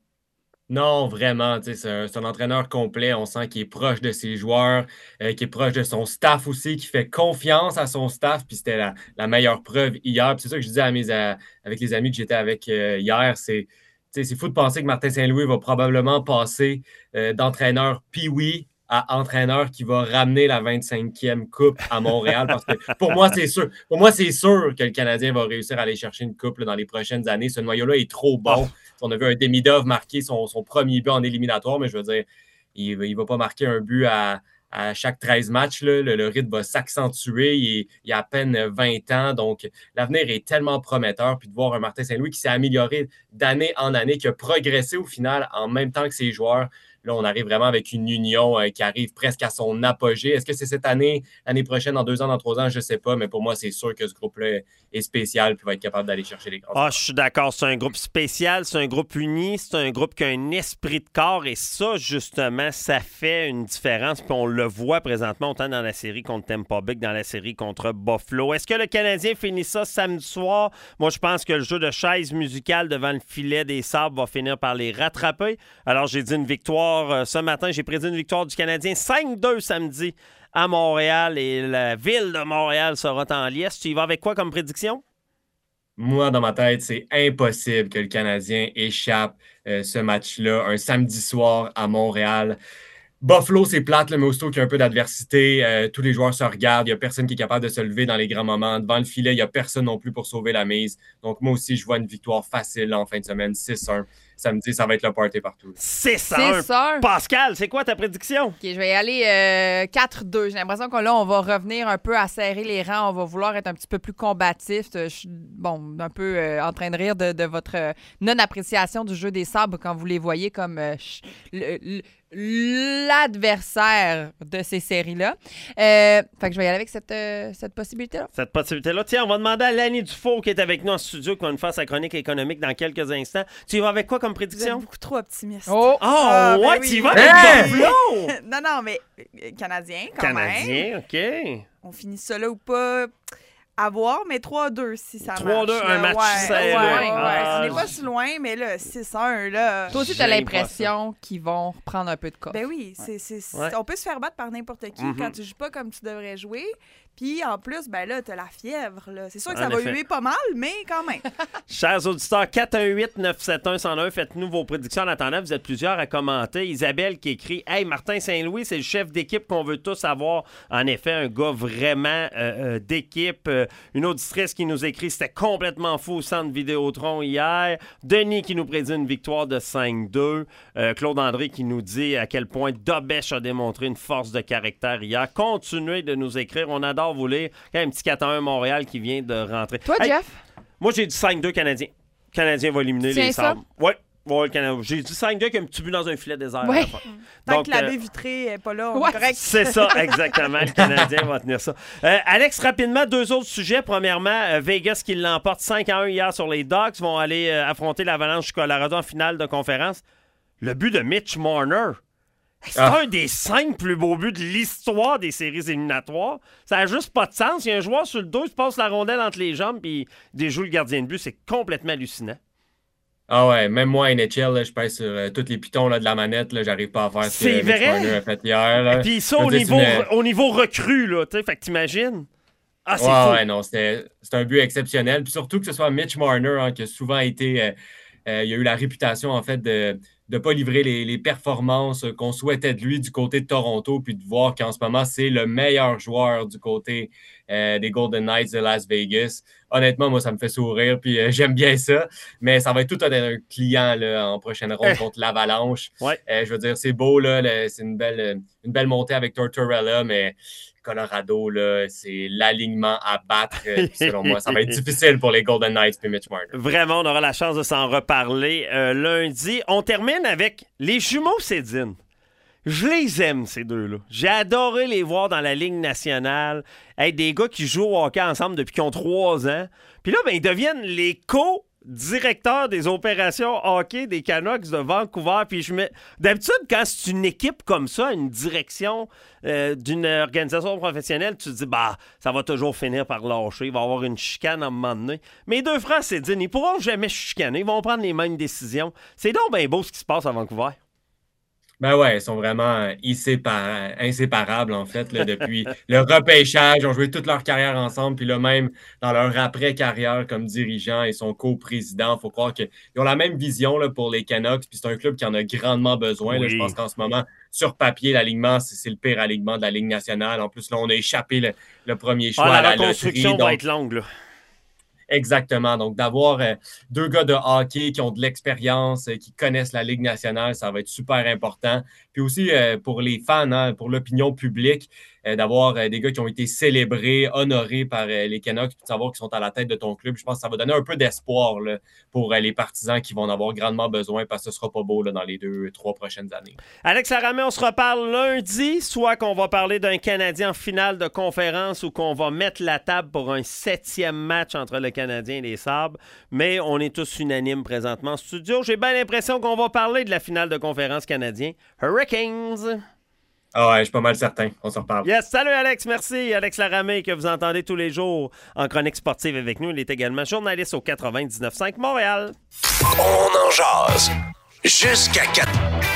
Non, vraiment, c'est un entraîneur complet. On sent qu'il est proche de ses joueurs, qu'il est proche de son staff aussi, qui fait confiance à son staff. Puis c'était la meilleure preuve hier. Puis c'est ça que je disais avec les amis que j'étais avec hier. C'est fou de penser que Martin Saint-Louis va probablement passer d'entraîneur Pee-wee à entraîneur qui va ramener la 25e coupe à Montréal. Parce que pour moi, c'est sûr. Pour moi, c'est sûr que le Canadien va réussir à aller chercher une coupe là, dans les prochaines années. Ce noyau-là est trop bon. On a vu un Demidov marquer son premier but en éliminatoire, mais je veux dire, il ne va pas marquer un but à chaque 13 matchs. Là. Le rythme va s'accentuer. Il a à peine 20 ans. Donc, l'avenir est tellement prometteur. Puis de voir un Martin Saint-Louis qui s'est amélioré d'année en année, qui a progressé au final en même temps que ses joueurs. Là, on arrive vraiment avec une union qui arrive presque à son apogée. Est-ce que c'est cette année, l'année prochaine, dans 2 ans, dans 3 ans? Je ne sais pas, mais pour moi, c'est sûr que ce groupe-là est spécial et va être capable d'aller chercher les grands. Je suis d'accord. C'est un groupe spécial, c'est un groupe uni, c'est un groupe qui a un esprit de corps et ça, justement, ça fait une différence. Puis on le voit présentement autant dans la série contre Tampa Bay que dans la série contre Buffalo. Est-ce que le Canadien finit ça samedi soir? Moi, je pense que le jeu de chaise musicale devant le filet des Sabres va finir par les rattraper. Alors, j'ai dit une victoire. Ce matin, j'ai prédit une victoire du Canadien 5-2 samedi à Montréal et la ville de Montréal sera en liesse. Tu y vas avec quoi comme prédiction? Moi, dans ma tête, c'est impossible que le Canadien échappe ce match-là un samedi soir à Montréal. Buffalo, c'est plate, mais aussitôt qu'il y a un peu d'adversité, tous les joueurs se regardent. Il n'y a personne qui est capable de se lever dans les grands moments. Devant le filet, il n'y a personne non plus pour sauver la mise. Donc, moi aussi, je vois une victoire facile en fin de semaine, 6-1. samedi, ça va être le party partout. 6-1. Pascal, c'est quoi ta prédiction? OK, je vais y aller 4-2. J'ai l'impression que là, on va revenir un peu à serrer les rangs. On va vouloir être un petit peu plus combatif. Je suis, un peu en train de rire de votre non-appréciation du jeu des sabres quand vous les voyez comme l'adversaire de ces séries-là. Fait que je vais y aller avec cette possibilité-là. Cette possibilité-là. Tiens, on va demander à Lanny Dufault qui est avec nous en studio, qui va nous faire sa chronique économique dans quelques instants. Tu y vas avec quoi comme prédiction? Vous êtes beaucoup trop optimiste. Oh, ouais, ben tu y oui. vas avec Buffalo! Non, mais Canadien, quand même. Canadien, OK. On finit ça là ou pas? À voir, mais 3-2 si ça marche. 3-2, un match serré. On n'est pas si loin, mais là, 6-1, là... Toi aussi, tu as l'impression qu'ils vont reprendre un peu de coffre. Ben oui, on peut se faire battre par n'importe qui quand tu joues pas comme tu devrais jouer. Puis en plus, ben là, t'as la fièvre. Là. C'est sûr que ça va huer pas mal, mais quand même. Chers auditeurs, 418-971-101, faites-nous vos prédictions. En attendant, vous êtes plusieurs à commenter. Isabelle qui écrit « Hey, Martin Saint-Louis, c'est le chef d'équipe qu'on veut tous avoir. » En effet, un gars vraiment d'équipe. Une auditrice qui nous écrit « C'était complètement fou au centre Vidéotron hier. » Denis qui nous prédit une victoire de 5-2. Claude André qui nous dit à quel point Dobesch a démontré une force de caractère hier. Continuez de nous écrire. On adore vous lire. Quand un petit 4-1 Montréal qui vient de rentrer. Toi, Jeff? Moi, j'ai dit 5-2 Canadien. Le Canadien va éliminer les Sabres. Oui. Ouais, j'ai dit 5-2 avec un petit but dans un filet désert. Ouais. Tant que la baie vitrée n'est pas là, on est correct. C'est ça, exactement. Le Canadien va tenir ça. Alex, rapidement, 2 autres sujets. Premièrement, Vegas qui l'emporte 5-1 hier sur les Ducks vont aller affronter l'Avalanche du Colorado en finale de conférence. Le but de Mitch Marner. C'est un des 5 plus beaux buts de l'histoire des séries éliminatoires. Ça n'a juste pas de sens. Il y a un joueur sur le dos, il se passe la rondelle entre les jambes puis il déjoue le gardien de but. C'est complètement hallucinant. Ah ouais, même moi, NHL, là, je pèse sur tous les pitons là, de la manette. Là, j'arrive pas à faire ce que Mitch Marner a fait hier. Là. Et puis ça, au niveau recru, là, fait que t'imagines? Ah, c'est fou. Ouais, non, c'est un but exceptionnel. Puis surtout que ce soit Mitch Marner, qui a souvent été... il a eu la réputation, en fait, de ne pas livrer les performances qu'on souhaitait de lui du côté de Toronto, puis de voir qu'en ce moment, c'est le meilleur joueur du côté des Golden Knights de Las Vegas. Honnêtement, moi, ça me fait sourire, puis j'aime bien ça, mais ça va être tout un client là, en prochaine ronde contre l'Avalanche. Ouais. Je veux dire, c'est beau, là, c'est une belle montée avec Tortorella, mais Colorado, là, c'est l'alignement à battre. Selon moi, ça va être difficile pour les Golden Knights et Mitch Marner. Vraiment, on aura la chance de s'en reparler lundi. On termine avec les jumeaux Sedin. Je les aime, ces deux-là. J'ai adoré les voir dans la Ligue nationale. Hey, des gars qui jouent au hockey ensemble depuis qu'ils ont 3 ans. Puis là, ben, ils deviennent les co-directeurs des opérations hockey des Canucks de Vancouver. Puis d'habitude, quand c'est une équipe comme ça, une direction d'une organisation professionnelle, tu te dis, bah, ça va toujours finir par lâcher. Il va y avoir une chicane à un moment donné. Mes 2 frères Sedin, ils pourront jamais chicaner. Ils vont prendre les mêmes décisions. C'est donc bien beau ce qui se passe à Vancouver. Ben ouais, ils sont vraiment inséparables, en fait, là, depuis le repêchage. Ils ont joué toute leur carrière ensemble, puis là, même dans leur après-carrière comme dirigeants, ils sont co-présidents. Il faut croire qu'ils ont la même vision là, pour les Canucks, puis c'est un club qui en a grandement besoin. Oui. Là, je pense qu'en ce moment, sur papier, l'alignement, c'est le pire alignement de la Ligue nationale. En plus, là, on a échappé le premier choix à la loterie. La reconstruction va être longue, là. Exactement. Donc, d'avoir 2 gars de hockey qui ont de l'expérience, qui connaissent la Ligue nationale, ça va être super important. Puis aussi, pour les fans, pour l'opinion publique, d'avoir des gars qui ont été célébrés, honorés par les Canucks, puis de savoir qu'ils sont à la tête de ton club. Je pense que ça va donner un peu d'espoir là, pour les partisans qui vont en avoir grandement besoin parce que ce sera pas beau là, dans les 2-3 prochaines années. Alex Laramé, on se reparle lundi, soit qu'on va parler d'un Canadien en finale de conférence ou qu'on va mettre la table pour un 7e match entre le Canadien et les Sabres. Mais on est tous unanimes présentement en studio. J'ai bien l'impression qu'on va parler de la finale de conférence canadien. Hurricanes! Ah ouais, je suis pas mal certain. On se reparle. Yes, salut Alex, merci. Alex Laramé que vous entendez tous les jours en chronique sportive avec nous. Il est également journaliste au 99.5 Montréal. On en jase jusqu'à 4.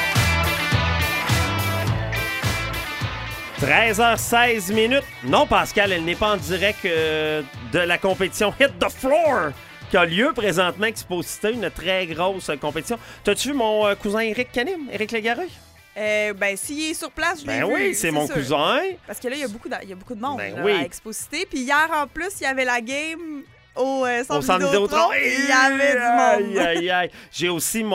13h16. Non, Pascal, elle n'est pas en direct de la compétition Hit the Floor qui a lieu présentement, Exposité, une très grosse compétition. T'as-tu vu mon cousin Éric Canim, Éric Légareuil? Ben, s'il est sur place, je l'ai vu. Ben oui, c'est mon sûr. Cousin. Parce que là, il y a beaucoup de monde Ben là, oui. à Exposité. Puis hier, en plus, il y avait la game au centre Vidéotron. Il y avait du monde. Aïe, aïe, aïe. J'ai aussi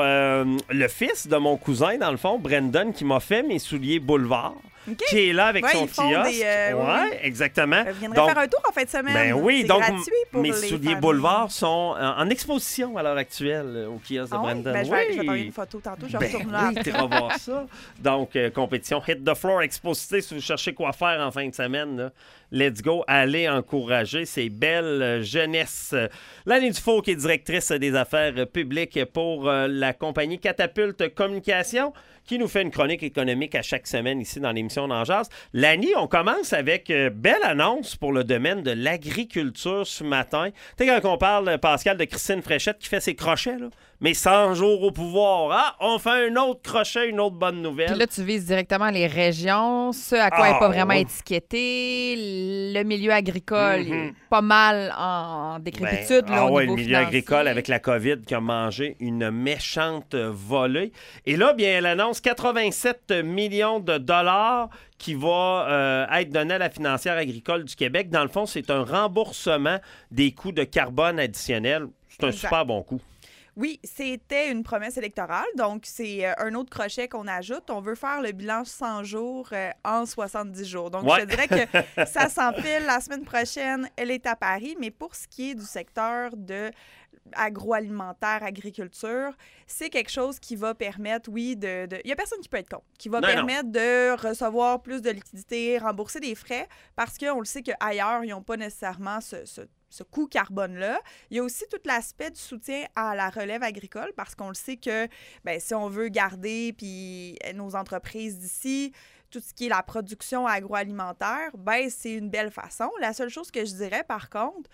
le fils de mon cousin, dans le fond, Brendan, qui m'a fait mes souliers Boulevard. Okay. Qui est là avec son kiosque. Oui, exactement. Je viendrai faire un tour en fin de semaine. Ben oui, c'est donc gratuit pour mes les souliers familles. Boulevard sont en exposition à l'heure actuelle au kiosque de Brandon. Ben, je vais t'envoyer une photo tantôt, je retourne là. Oui, tu vas voir ça. Donc, compétition Hit the Floor Exposité, si vous cherchez quoi faire en fin de semaine, là, let's go, allez encourager ces belles jeunesses. Lani Dufault, qui est directrice des affaires publiques pour la compagnie Catapulte Communication, qui nous fait une chronique économique à chaque semaine ici dans l'émission d'En Jase. Lani, on commence avec belle annonce pour le domaine de l'agriculture ce matin. Tu sais, quand on parle, Pascal, de Christine Fréchette qui fait ses crochets, là, mais 100 jours au pouvoir. Ah, on fait un autre crochet, une autre bonne nouvelle. Puis là, tu vises directement les régions, ce à quoi n'est pas vraiment étiqueté, le milieu agricole, est pas mal en décrépitude. Le milieu agricole avec la COVID qui a mangé une méchante volée. Et là, bien, elle annonce 87 millions de dollars qui va être donné à la financière agricole du Québec. Dans le fond, c'est un remboursement des coûts de carbone additionnels. C'est un super bon coup. Oui, c'était une promesse électorale, donc c'est un autre crochet qu'on ajoute. On veut faire le bilan 100 jours en 70 jours. Donc, je te dirais que ça s'empile. La semaine prochaine, elle est à Paris, mais pour ce qui est du secteur de agroalimentaire, agriculture, c'est quelque chose qui va permettre, il y a personne qui peut être contre, qui va permettre de recevoir plus de liquidités, rembourser des frais, parce qu'on le sait qu'ailleurs, ils n'ont pas nécessairement ce coût carbone-là. Il y a aussi tout l'aspect du soutien à la relève agricole, parce qu'on le sait que si on veut garder puis nos entreprises d'ici, tout ce qui est la production agroalimentaire, c'est une belle façon. La seule chose que je dirais, par contre,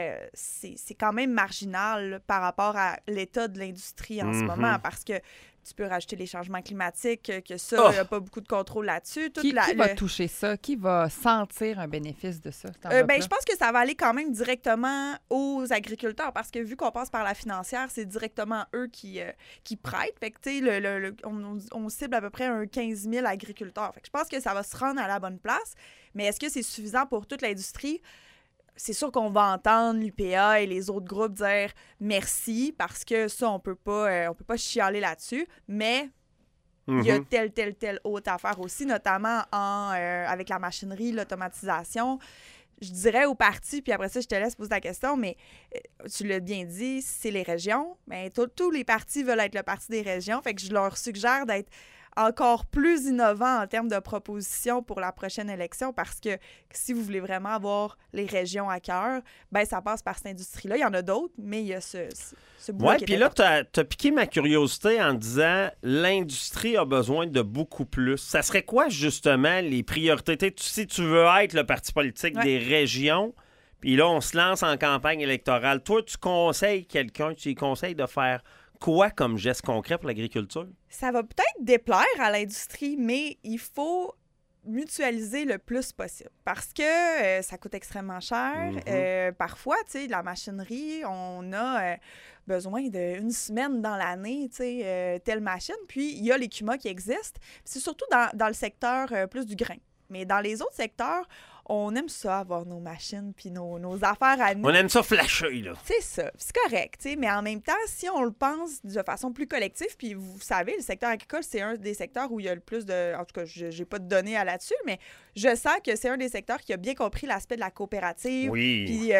c'est quand même marginal par rapport à l'état de l'industrie en ce moment, parce que tu peux rajouter les changements climatiques, que ça, il n'y a pas beaucoup de contrôle là-dessus. Qui va toucher ça? Qui va sentir un bénéfice de ça? Je pense que ça va aller quand même directement aux agriculteurs, parce que vu qu'on passe par la financière, c'est directement eux qui prêtent. Fait que, on cible à peu près 15 000 agriculteurs. Fait que je pense que ça va se rendre à la bonne place. Mais est-ce que c'est suffisant pour toute l'industrie? C'est sûr qu'on va entendre l'UPA et les autres groupes dire merci, parce que ça, on peut pas chialer là-dessus, mais il y a telle autre affaire aussi, notamment avec la machinerie, l'automatisation. Je dirais aux partis, puis après ça, je te laisse poser ta question, mais tu l'as bien dit, c'est les régions. Mais tous les partis veulent être le parti des régions, fait que je leur suggère d'être encore plus innovant en termes de propositions pour la prochaine élection, parce que si vous voulez vraiment avoir les régions à cœur, ça passe par cette industrie-là. Il y en a d'autres, mais il y a ce bout-là. Oui, puis là, tu as piqué ma curiosité en disant l'industrie a besoin de beaucoup plus. Ça serait quoi, justement, les priorités? Si tu veux être le parti politique des régions, puis là, on se lance en campagne électorale, toi, tu conseilles quelqu'un, tu lui conseilles de faire quoi comme geste concret pour l'agriculture? Ça va peut-être déplaire à l'industrie, mais il faut mutualiser le plus possible, parce que ça coûte extrêmement cher. Parfois, tu sais, la machinerie, on a besoin d'une semaine dans l'année, tu sais, telle machine. Puis, il y a les CUMA qui existent. C'est surtout dans le secteur plus du grain. Mais dans les autres secteurs, on aime ça, avoir nos machines puis nos affaires à nous. On aime ça flasher, là. C'est ça. C'est correct, tu sais. Mais en même temps, si on le pense de façon plus collective, puis vous savez, le secteur agricole, c'est un des secteurs où il y a le plus de... En tout cas, je n'ai pas de données là-dessus, mais je sens que c'est un des secteurs qui a bien compris l'aspect de la coopérative. Oui. Puis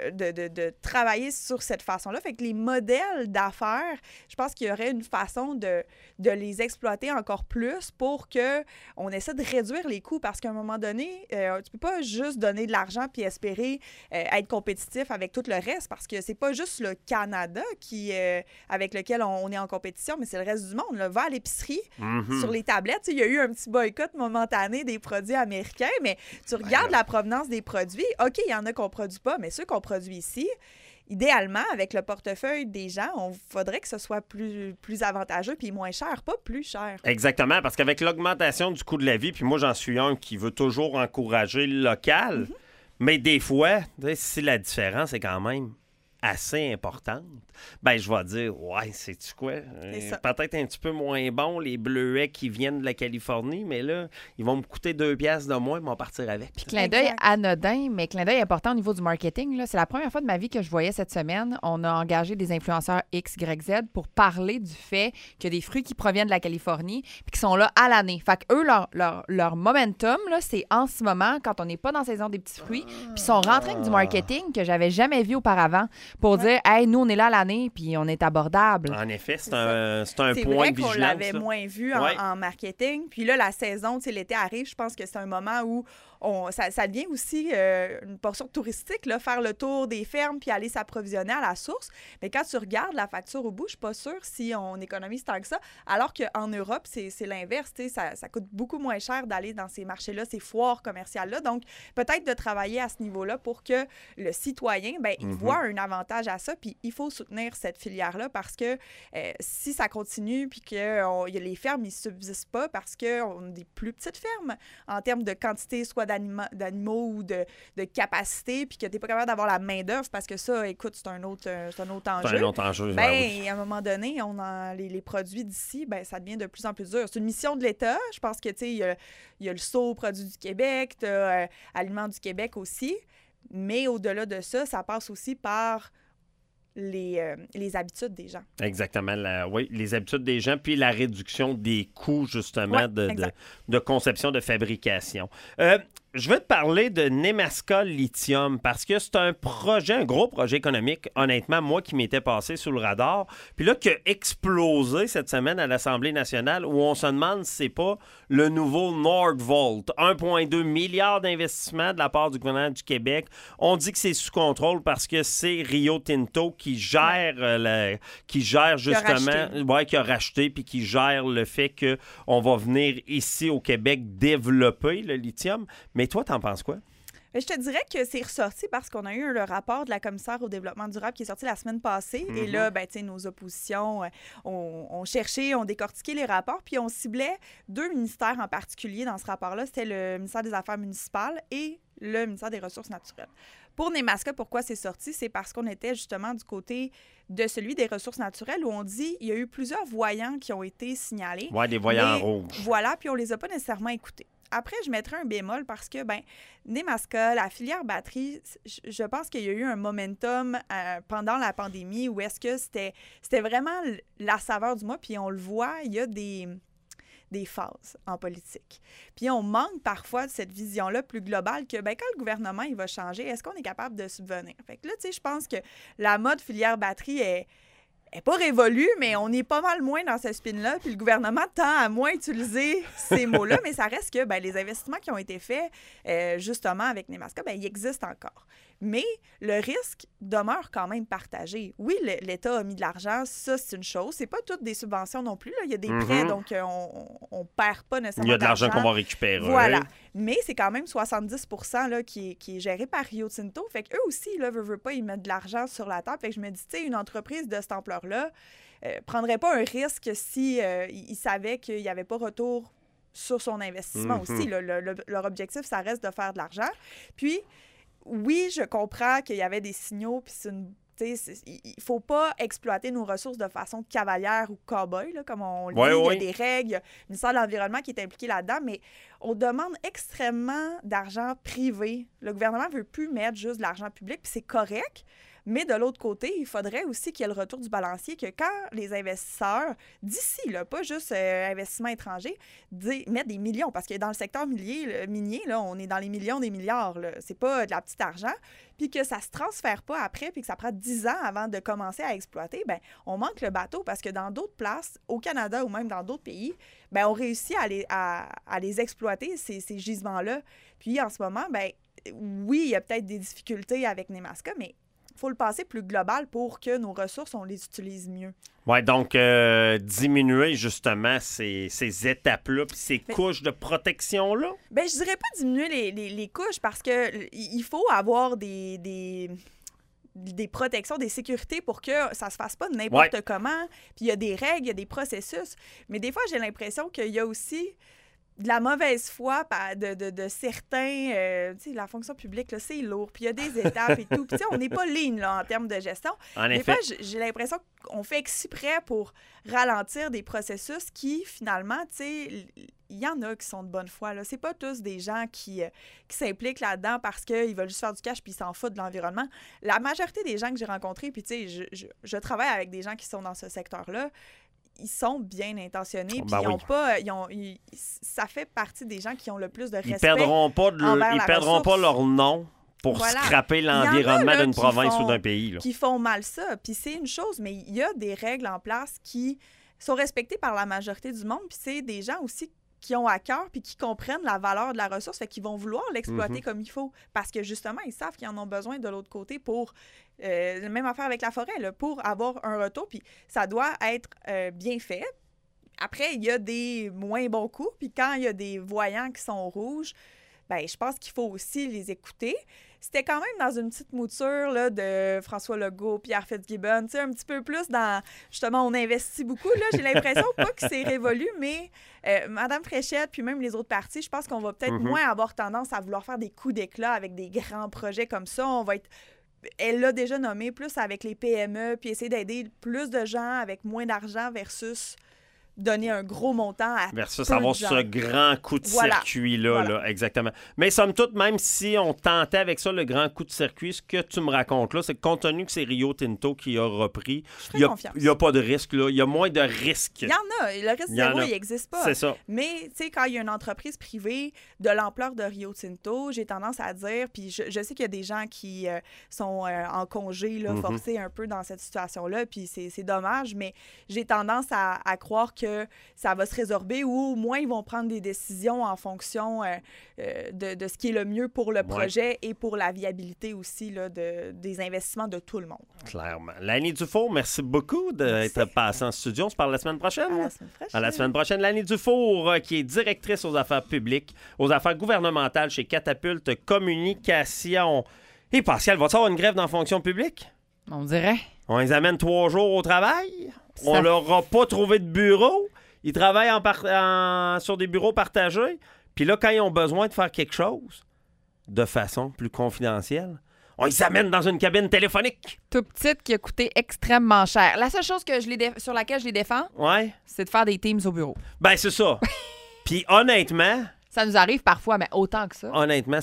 de travailler sur cette façon-là. Fait que les modèles d'affaires, je pense qu'il y aurait une façon de les exploiter encore plus pour qu'on essaie de réduire les coûts, parce qu'à un moment donné, tu peux pas juste donner de l'argent puis espérer être compétitif avec tout le reste, parce que c'est pas juste le Canada avec lequel on est en compétition, mais c'est le reste du monde. Là, va à l'épicerie, sur les tablettes, il y a eu un petit boycott momentané des produits américains, mais tu regardes la provenance des produits, OK, il y en a qu'on produit pas, mais ceux qu'on produit ici, idéalement, avec le portefeuille des gens, il faudrait que ce soit plus avantageux puis moins cher, pas plus cher. Exactement, parce qu'avec l'augmentation du coût de la vie, puis moi, j'en suis un qui veut toujours encourager le local, mais des fois, si la différence est quand même assez importante. ben je vais dire, ouais, sais-tu quoi? Peut-être un petit peu moins bon, les bleuets qui viennent de la Californie, mais là, ils vont me coûter 2 piastres de moins, ils vont partir avec. Puis clin d'œil anodin, mais clin d'œil important au niveau du marketing. Là. C'est la première fois de ma vie que je voyais cette semaine, on a engagé des influenceurs X, Y, Z pour parler du fait qu'il y a des fruits qui proviennent de la Californie puis qui sont là à l'année. Fait qu'eux, leur momentum, là, c'est en ce moment, quand on n'est pas dans la saison des petits fruits, puis ils sont rentrés avec du marketing que j'avais jamais vu auparavant pour dire, hey, nous, on est là à l'année puis on est abordable. En effet, c'est un point de vigilance. C'est vrai qu'on l'avait moins vu en marketing. Puis là, la saison, l'été arrive, je pense que c'est un moment où ça devient aussi une portion touristique, là, faire le tour des fermes puis aller s'approvisionner à la source. Mais quand tu regardes la facture au bout, je suis pas sûre si on économise tant que ça. Alors qu'en Europe, c'est l'inverse. Ça coûte beaucoup moins cher d'aller dans ces marchés-là, ces foires commerciales-là. Donc, peut-être de travailler à ce niveau-là pour que le citoyen, il voit un avantage à ça. Puis, il faut soutenir cette filière-là parce que si ça continue puis que les fermes, ils ne subsistent pas parce qu'on a des plus petites fermes en termes de quantité, soit d'animaux ou de capacité, puis que tu n'es pas capable d'avoir la main-d'œuvre parce que ça, écoute, c'est un autre enjeu. C'est un autre enjeu. Oui. À un moment donné, les produits d'ici, ça devient de plus en plus dur. C'est une mission de l'État. Je pense que, tu sais, il y a le SAU Produits du Québec, tu as Aliments du Québec aussi. Mais au-delà de ça, ça passe aussi par les habitudes des gens. Exactement. Oui, les habitudes des gens, puis la réduction des coûts, justement, de conception, de fabrication. Je veux te parler de Nemaska Lithium parce que c'est un gros projet économique, honnêtement, moi, qui m'était passé sous le radar. Puis là, qui a explosé cette semaine à l'Assemblée nationale où on se demande si c'est pas le nouveau Nordvolt. 1,2 milliard d'investissements de la part du gouvernement du Québec. On dit que c'est sous contrôle parce que c'est Rio Tinto qui gère, justement, qui a racheté puis qui gère le fait qu'on va venir ici au Québec développer le lithium. Mais toi, t'en penses quoi? Je te dirais que c'est ressorti parce qu'on a eu le rapport de la commissaire au développement durable qui est sorti la semaine passée. Et là, nos oppositions ont cherché, ont décortiqué les rapports, puis on ciblait 2 ministères en particulier dans ce rapport-là. C'était le ministère des Affaires municipales et le ministère des Ressources naturelles. Pour Nemaska, pourquoi c'est sorti? C'est parce qu'on était justement du côté de celui des ressources naturelles où on dit qu'il y a eu plusieurs voyants qui ont été signalés. Oui, des voyants rouges. Voilà, puis on les a pas nécessairement écoutés. Après, je mettrais un bémol parce que, Nemaska, la filière batterie, je pense qu'il y a eu un momentum pendant la pandémie où est-ce que c'était vraiment la saveur du mois. Puis on le voit, il y a des phases en politique. Puis on manque parfois de cette vision-là plus globale que, quand le gouvernement il va changer, est-ce qu'on est capable de subvenir? Fait que là, tu sais, je pense que la mode filière batterie est pas révolue, mais on est pas mal moins dans ce spin-là. Puis le gouvernement tend à moins utiliser ces mots-là, mais ça reste que les investissements qui ont été faits, justement, avec Nemaska, ils existent encore. Mais le risque demeure quand même partagé. Oui, l'État a mis de l'argent, ça, c'est une chose. C'est pas toutes des subventions non plus. Là. Il y a des prêts, donc on perd pas nécessairement. Il y a de l'argent qu'on va récupérer. Voilà. Mais c'est quand même 70 là, qui est géré par Rio Tinto. Fait qu'eux aussi, là, veulent pas, ils mettent de l'argent sur la table. Fait que je me dis, tu sais, une entreprise de cette ampleur-là prendrait pas un risque si il savait qu'il n'y avait pas retour sur son investissement aussi. Leur objectif, ça reste de faire de l'argent. Puis, oui, je comprends qu'il y avait des signaux, puis il ne faut pas exploiter nos ressources de façon cavalière ou cow-boy, là, comme on le dit. Il y a des règles, il y a le ministère de l'Environnement qui est impliqué là-dedans, mais on demande extrêmement d'argent privé. Le gouvernement ne veut plus mettre juste de l'argent public, puis c'est correct. Mais de l'autre côté, il faudrait aussi qu'il y ait le retour du balancier, que quand les investisseurs d'ici, là, pas juste investissement étranger, mettent des millions, parce que dans le secteur minier, là, on est dans les millions des milliards. C'est pas de la petite argent. Puis que ça se transfère pas après, puis que ça prend 10 ans avant de commencer à exploiter, on manque le bateau parce que dans d'autres places, au Canada ou même dans d'autres pays, on réussit à les exploiter, ces gisements-là. Puis en ce moment, oui, il y a peut-être des difficultés avec Nemaska, mais il faut le penser plus global pour que nos ressources, on les utilise mieux. Oui, donc diminuer justement ces étapes-là puis ces couches de protection-là? Je dirais pas diminuer les couches parce que il faut avoir des protections, des sécurités pour que ça se fasse pas n'importe comment. Puis il y a des règles, il y a des processus. Mais des fois, j'ai l'impression qu'il y a aussi de la mauvaise foi de certains. Tu sais, la fonction publique, là, c'est lourd. Puis il y a des étapes et tout. Puis tu sais, on n'est pas lean là, en termes de gestion. Des fois, j'ai l'impression qu'on fait exprès pour ralentir des processus qui, finalement, tu sais, il y en a qui sont de bonne foi. C'est pas tous des gens qui s'impliquent là-dedans parce qu'ils veulent juste faire du cash puis ils s'en foutent de l'environnement. La majorité des gens que j'ai rencontrés, puis tu sais, je travaille avec des gens qui sont dans ce secteur-là, ils sont bien intentionnés, puis ça fait partie des gens qui ont le plus de respect. Ils perdront pas leur nom pour scraper l'environnement d'une province ou d'un pays. Là. Qui font mal ça. Puis c'est une chose, mais il y a des règles en place qui sont respectées par la majorité du monde, puis c'est des gens aussi qui ont à cœur puis qui comprennent la valeur de la ressource, fait qu'ils vont vouloir l'exploiter comme il faut. Parce que, justement, ils savent qu'ils en ont besoin de l'autre côté pour... même affaire avec la forêt, là, pour avoir un retour. Puis ça doit être bien fait. Après, il y a des moins bons coups. Puis quand il y a des voyants qui sont rouges, ben je pense qu'il faut aussi les écouter. C'était quand même dans une petite mouture là, de François Legault, Pierre Fitzgibbon, tu sais, un petit peu plus dans... Justement, on investit beaucoup, là. J'ai l'impression pas que c'est révolu, mais Mme Fréchette, puis même les autres partis, je pense qu'on va peut-être moins avoir tendance à vouloir faire des coups d'éclat avec des grands projets comme ça. On va être... Elle l'a déjà nommé plus avec les PME, puis essayer d'aider plus de gens avec moins d'argent versus... donner un gros montant à versus peu avoir de gens. ce grand coup de circuit-là, là, exactement. Mais somme toute, même si on tentait avec ça le grand coup de circuit, ce que tu me racontes là, c'est que compte tenu que c'est Rio Tinto qui a repris, il n'y a pas de risque, là. Il y a moins de risques. Il y en a. Le risque zéro, il n'existe pas. C'est ça. Mais, tu sais, quand il y a une entreprise privée de l'ampleur de Rio Tinto, j'ai tendance à dire, puis je sais qu'il y a des gens qui sont en congé, là, forcés un peu dans cette situation-là, puis c'est dommage, mais j'ai tendance à croire que ça va se résorber ou au moins ils vont prendre des décisions en fonction de ce qui est le mieux pour le projet et pour la viabilité aussi là, des investissements de tout le monde. Clairement. Lani Dufour, merci beaucoup d'être passée en studio. On se parle la semaine prochaine. À la semaine prochaine. À la semaine prochaine. Lani Dufour, qui est directrice aux affaires publiques, aux affaires gouvernementales chez Catapulte Communication. Et Pascal, va-t-il avoir une grève dans la fonction publique? On dirait. On les amène 3 jours au travail. On leur a pas trouvé de bureau. Ils travaillent sur des bureaux partagés. Puis là, quand ils ont besoin de faire quelque chose de façon plus confidentielle, on les amène dans une cabine téléphonique. Tout petite qui a coûté extrêmement cher. La seule chose que sur laquelle je les défends, c'est de faire des teams au bureau. Ben, c'est ça. Puis honnêtement... Ça nous arrive parfois, mais autant que ça. Honnêtement,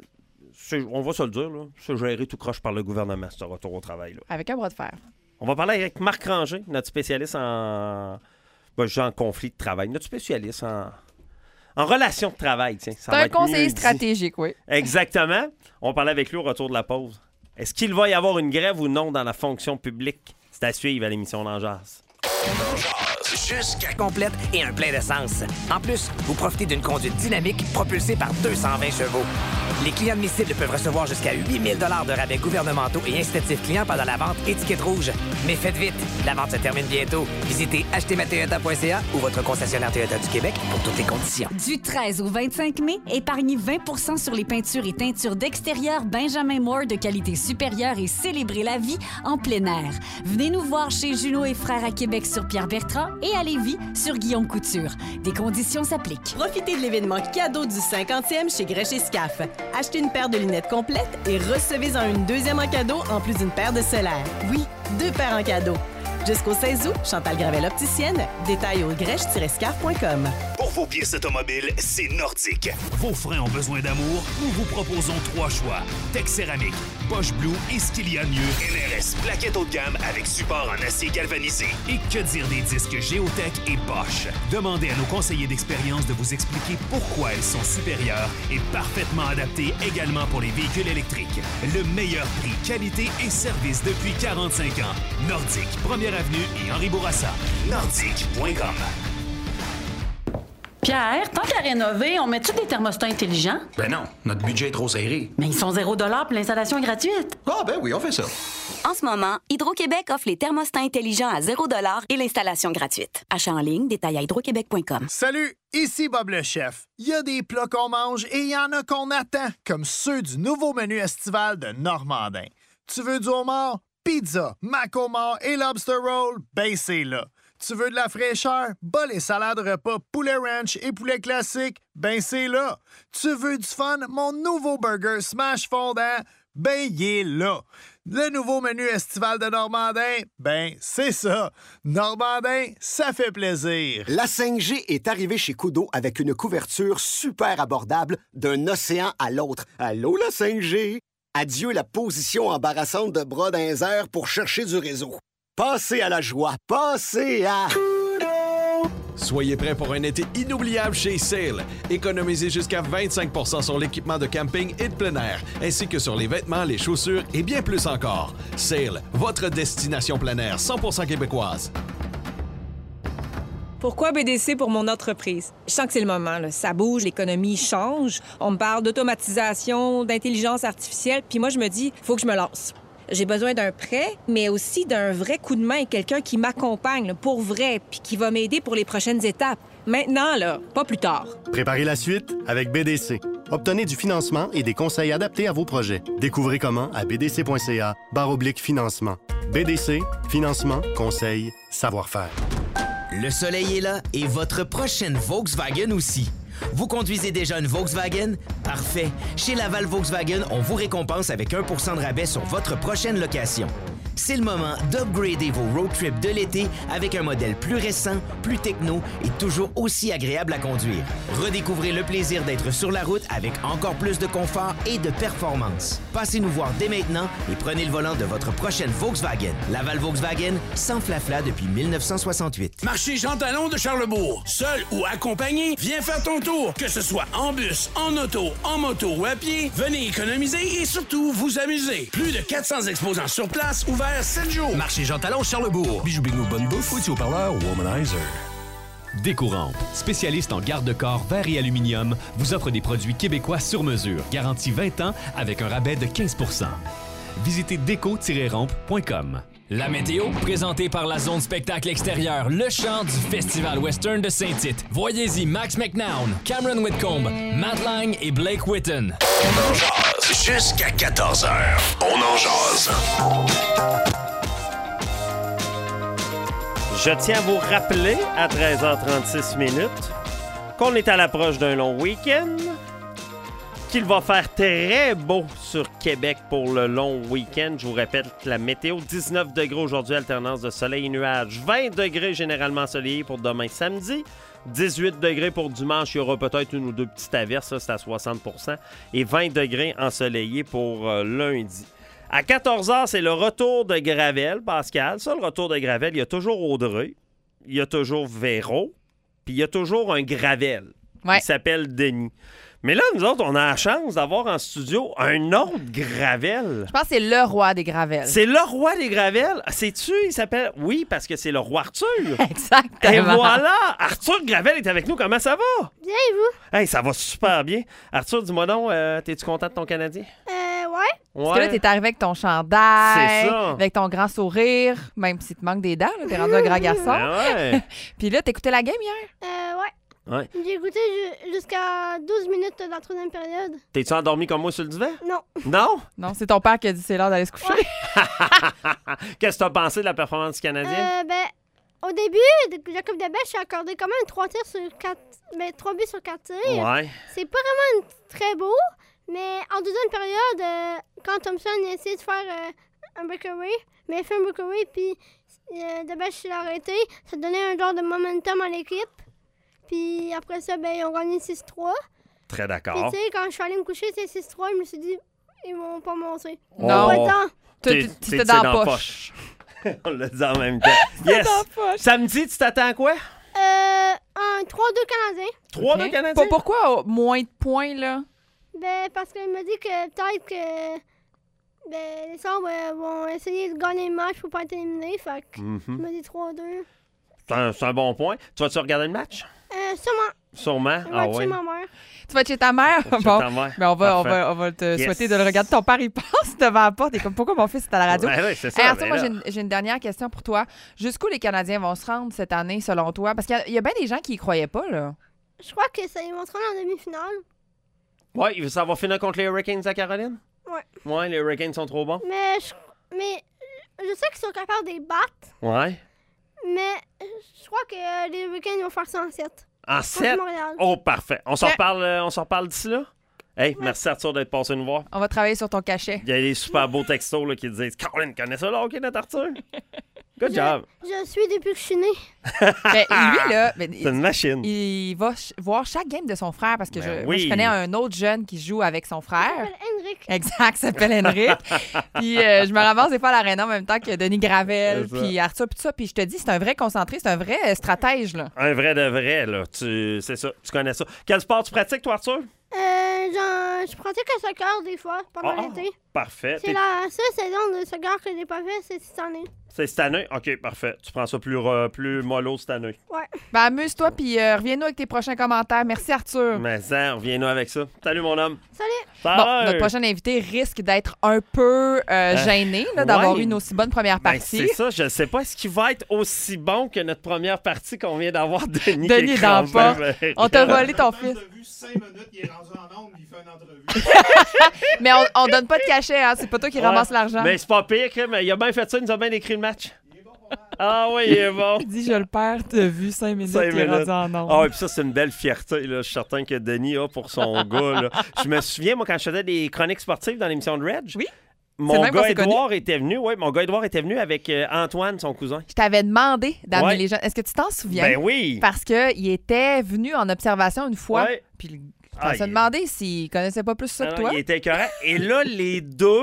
on va se le dire, là, c'est géré tout croche par le gouvernement, ce retour au travail. Là. Avec un bras de fer. On va parler avec Marc Ranger, notre spécialiste en conflit de travail, notre spécialiste en relations de travail. Tiens, c'est un conseiller stratégique, oui. Exactement. On va parler avec lui au retour de la pause. Est-ce qu'il va y avoir une grève ou non dans la fonction publique? C'est à suivre à l'émission d'En Jase. Jusqu'à complète et un plein d'essence. En plus, vous profitez d'une conduite dynamique propulsée par 220 chevaux. Les clients admissibles peuvent recevoir jusqu'à 8 000 $ de rabais gouvernementaux et incitatifs clients pendant la vente étiquette rouge. Mais faites vite, la vente se termine bientôt. Visitez achetezmatoyota.ca ou votre concessionnaire Toyota du Québec pour toutes les conditions. Du 13 au 25 mai, épargnez 20 % sur les peintures et teintures d'extérieur Benjamin Moore de qualité supérieure et célébrez la vie en plein air. Venez nous voir chez Junot et Frères à Québec sur Pierre-Bertrand et à Lévis sur Guillaume Couture. Des conditions s'appliquent. Profitez de l'événement cadeau du 50e chez Grèche et Scaf. Achetez une paire de lunettes complètes et recevez-en une deuxième en cadeau en plus d'une paire de solaires. Oui, 2 paires en cadeau. Jusqu'au 16 août, Chantal Gravel opticienne. Détails au grèche-scaf.com. Pour vos pièces automobiles, c'est Nordique. Vos freins ont besoin d'amour? Nous vous proposons 3 choix. Tech Céramique, Bosch Blue et ce qu'il y a de mieux. NRS, plaquettes haut de gamme avec support en acier galvanisé. Et que dire des disques Géotech et Bosch? Demandez à nos conseillers d'expérience de vous expliquer pourquoi elles sont supérieures et parfaitement adaptées également pour les véhicules électriques. Le meilleur prix, qualité et service depuis 45 ans. Nordique, Première Avenue et Henri Bourassa. Nordique.com. Pierre, tant qu'à rénover, on met-tu des thermostats intelligents? Ben non, notre budget est trop serré. Mais ils sont 0 $ pour l'installation est gratuite. Ah ben oui, on fait ça. En ce moment, Hydro-Québec offre les thermostats intelligents à 0 $ et l'installation gratuite. Achat en ligne, détail à hydroquebec.com. Salut, ici Bob le chef. Il y a des plats qu'on mange et il y en a qu'on attend, comme ceux du nouveau menu estival de Normandin. Tu veux du homard? Pizza, mac homard et lobster roll? Ben c'est là. Tu veux de la fraîcheur? Bas les salades repas poulet ranch et poulet classique? Ben c'est là. Tu veux du fun? Mon nouveau burger smash fondant? Ben il est là. Le nouveau menu estival de Normandin? Ben c'est ça. Normandin, ça fait plaisir. La 5G est arrivée chez Koodo avec une couverture super abordable d'un océan à l'autre. Allô la 5G? Adieu la position embarrassante de bras dans les airs pour chercher du réseau. Passez à la joie, passez à... Soyez prêts pour un été inoubliable chez Sale. Économisez jusqu'à 25 % sur l'équipement de camping et de plein air, ainsi que sur les vêtements, les chaussures et bien plus encore. Sale, votre destination plein air 100% québécoise. Pourquoi BDC pour mon entreprise? Je sens que c'est le moment, là. Ça bouge, l'économie change. On me parle d'automatisation, d'intelligence artificielle, puis moi, je me dis, faut que je me lance. J'ai besoin d'un prêt, mais aussi d'un vrai coup de main et quelqu'un qui m'accompagne là, pour vrai, puis qui va m'aider pour les prochaines étapes. Maintenant, là, pas plus tard. Préparez la suite avec BDC. Obtenez du financement et des conseils adaptés à vos projets. Découvrez comment à bdc.ca/financement. BDC, financement, conseil, savoir-faire. Le soleil est là et votre prochaine Volkswagen aussi. Vous conduisez déjà une Volkswagen? Parfait. Chez Laval Volkswagen, on vous récompense avec 1 % de rabais sur votre prochaine location. C'est le moment d'upgrader vos road trips de l'été avec un modèle plus récent, plus techno et toujours aussi agréable à conduire. Redécouvrez le plaisir d'être sur la route avec encore plus de confort et de performance. Passez nous voir dès maintenant et prenez le volant de votre prochaine Volkswagen. Laval Volkswagen, sans flafla depuis 1968. Marché Jean Talon de Charlebourg. Seul ou accompagné, viens faire ton tour. Que ce soit en bus, en auto, en moto ou à pied, venez économiser et surtout vous amuser. Plus de 400 exposants sur place, ouverts 7 jours. Marché Jean Talon, Charlebourg. Bijoux Bingo, bonne bouffe, outils haut-parleurs, Womanizer. Décourante, spécialiste en garde-corps, verre et aluminium, vous offre des produits québécois sur mesure, garantie 20 ans avec un rabais de 15 %. Visitez déco-rompe.com. La météo, présentée par la zone spectacle extérieur, le chant du Festival Western de Saint-Tite. Voyez-y Max McNown, Cameron Whitcomb, Matt Lang et Blake Whitten. On en jase jusqu'à 14h. On en jase. Je tiens à vous rappeler à 13h36 qu'on est à l'approche d'un long week-end, qu'il va faire très beau sur Québec pour le long week-end. Je vous répète la météo, 19 degrés aujourd'hui, alternance de soleil et nuages, 20 degrés généralement ensoleillé pour demain samedi, 18 degrés pour dimanche, il y aura peut-être une ou deux petites averses, ça c'est à 60 %, et 20 degrés ensoleillé pour lundi. À 14h, c'est le retour de Gravel, Pascal. Ça, le retour de Gravel, il y a toujours Audrey, il y a toujours Véro, puis il y a toujours un Gravel. Ouais. Il s'appelle Denis. Mais là, nous autres, on a la chance d'avoir en studio un autre Gravel. Je pense que c'est le roi des Gravels. C'est le roi des Gravels? Sais-tu, il s'appelle... Oui, parce que c'est le roi Arthur. Exactement. Et voilà! Arthur Gravel est avec nous. Comment ça va? Bien, et vous? Hey, ça va super bien. Arthur, dis-moi donc, t'es-tu content de ton Canadien? Ouais. Parce que là, t'es arrivé avec ton chandail, C'est ça. avec ton grand sourire, même si te manque des dents, là, t'es rendu un grand garçon. Ben ouais. Puis là, t'écoutais la game hier? Ouais. Ouais. J'ai écouté jusqu'à 12 minutes de la troisième période. T'es-tu endormi comme moi sur le divan? Non. Non? Non, c'est ton père qui a dit c'est l'heure d'aller se coucher. Qu'est-ce que t'as pensé de la performance du Canadien? Au début, Jacob Delbecq a accordé quand même 3 buts sur 4 tirs. Ouais. C'est pas vraiment très beau, mais en deuxième période, quand Thompson a essayé de faire un breakaway, mais il a fait un breakaway, puis Delbecq l'a arrêté, ça donnait un genre de momentum à l'équipe. Puis après ça, ils ont gagné 6-3. Très d'accord. Puis tu sais, quand je suis allée me coucher, c'est 6-3, je me suis dit, ils vont pas monter. Non. T'es dans la poche. On l'a dit en même temps. Yes! Samedi, tu t'attends à quoi? Un 3-2 Canadien. 3-2 Ok. Canadiens? Pourquoi moins de points, là? Parce qu'il m'a dit que peut-être que les Sabres vont essayer de gagner le match pour pas être éliminés. Fait que il m'a dit 3-2. C'est un bon point. Tu vas-tu regarder le match? Sûrement. Sûrement? Je vais être chez ma mère. Tu vas être chez ta mère? Chez ta mère. Mais on va te Yes. souhaiter de le regarder. Ton père, il passe devant la porte. Et comme, pourquoi mon fils est à la radio? Ouais, c'est ça. Hey, Arthur, ben moi, là. j'ai une dernière question pour toi. Jusqu'où les Canadiens vont se rendre cette année, selon toi? Parce qu'il y a bien des gens qui y croyaient pas, là. Je crois que ils vont se rendre en demi-finale. Ouais, ça va finir contre les Hurricanes à Caroline? Ouais. Ouais, les Hurricanes sont trop bons. Mais je sais qu'ils sont capables de les battre. Ouais. Mais que les week-ends vont faire ça en 7. En 7? Oh, parfait. On s'en reparle d'ici là? Hey, merci Arthur d'être passé nous voir. On va travailler sur ton cachet. Il y a des super beaux textos là, qui disent « Caroline, connais ça, là, OK, notre Arthur? » Good job. Je suis depuis que je suis née. Ben, lui, là, c'est une machine. Il va voir chaque game de son frère parce que moi, je connais un autre jeune qui joue avec son frère. Il s'appelle Henrik. Exact, s'appelle Henrik. Puis je me ramasse des fois à l'aréna en même temps que Denis Gravel, puis Arthur, puis tout ça. Puis je te dis, c'est un vrai concentré, c'est un vrai stratège, là. Un vrai de vrai, là. C'est ça, tu connais ça. Quel sport tu pratiques, toi, Arthur? Je pratique le soccer des fois pendant l'été. Parfait. C'est la seule saison de soccer que j'ai pas fait, c'est cette année. C'est cette année? OK, parfait. Tu prends ça plus mollo cette année. Ouais. Ben, amuse-toi, puis reviens-nous avec tes prochains commentaires. Merci, Arthur. Mais ça, reviens-nous avec ça. Salut, mon homme. Salut. Bon, notre prochain invité risque d'être un peu gêné d'avoir eu une aussi bonne première partie. Ben, c'est ça, je ne sais pas. Est-ce qu'il va être aussi bon que notre première partie qu'on vient d'avoir, Denis? Denis dans le porte. On t'a volé ton fils. 5 minutes, il est rendu en onde, il fait une entrevue. Mais on donne pas de cachet, hein. C'est pas toi qui ramasse l'argent. Mais c'est pas pire, mais il a bien fait ça, il nous a bien décrit le match. Ah oui, il est bon. Il dit, je le perds, t'as vu 5 minutes, il est rendu en onde. Ah oui, puis ça, c'est une belle fierté, là. Je suis certain que Denis a pour son gars, là. Je me souviens, moi, quand je faisais des chroniques sportives dans l'émission de Reg. Oui. Mon gars Édouard était venu avec Antoine, son cousin. Je t'avais demandé d'amener les gens. Est-ce que tu t'en souviens? Ben oui. Parce qu'il était venu en observation une fois. Ouais. Puis on s'est demandé s'il connaissait pas plus ça que toi. Il était correct. Et là, les deux,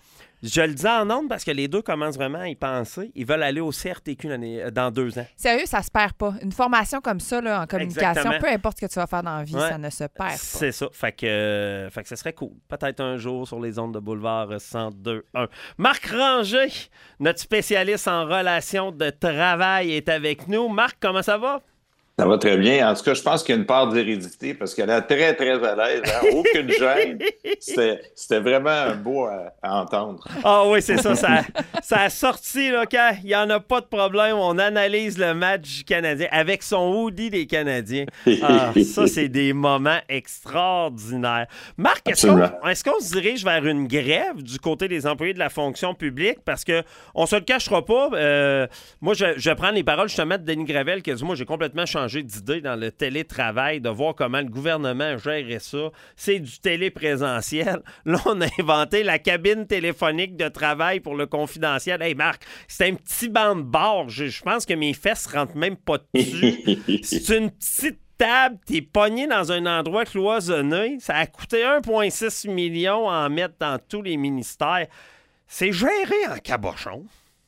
je le dis en ondes parce que les deux commencent vraiment à y penser. Ils veulent aller au CRTQ dans 2 ans. Sérieux, ça se perd pas. Une formation comme ça, là, en communication, Exactement. peu importe ce que tu vas faire dans la vie, ça ne se perd pas. C'est ça. Fait que ça serait cool. Peut-être un jour sur les ondes de Boulevard 102.1. Marc Ranger, notre spécialiste en relations de travail, est avec nous. Marc, comment ça va? Ça va très bien. En tout cas, je pense qu'il y a une part d'hérédité parce qu'elle est très, très à l'aise. Hein? Aucune gêne. C'était vraiment beau à entendre. Ah oui, c'est ça. Ça a sorti, là, quand il n'y en a pas de problème. On analyse le match canadien avec son hoodie des Canadiens. Ah, ça, c'est des moments extraordinaires. Marc, est-ce qu'on se dirige vers une grève du côté des employés de la fonction publique? Parce qu'on ne se le cachera pas. Moi, je prends les paroles justement de Denis Gravel qui a dit « Moi, j'ai complètement changé d'idée dans le télétravail, de voir comment le gouvernement gérait ça. C'est du téléprésentiel. Là, on a inventé la cabine téléphonique de travail pour le confidentiel. Hey Marc, c'est un petit banc de bord. Je pense que mes fesses rentrent même pas dessus. C'est une petite table, t'es pogné dans un endroit cloisonné. Ça a coûté 1,6 million à en mettre dans tous les ministères. C'est géré en cabochon.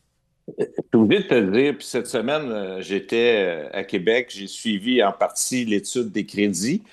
Je suis obligé de te le dire, puis cette semaine, j'étais à Québec, j'ai suivi en partie l'étude des crédits,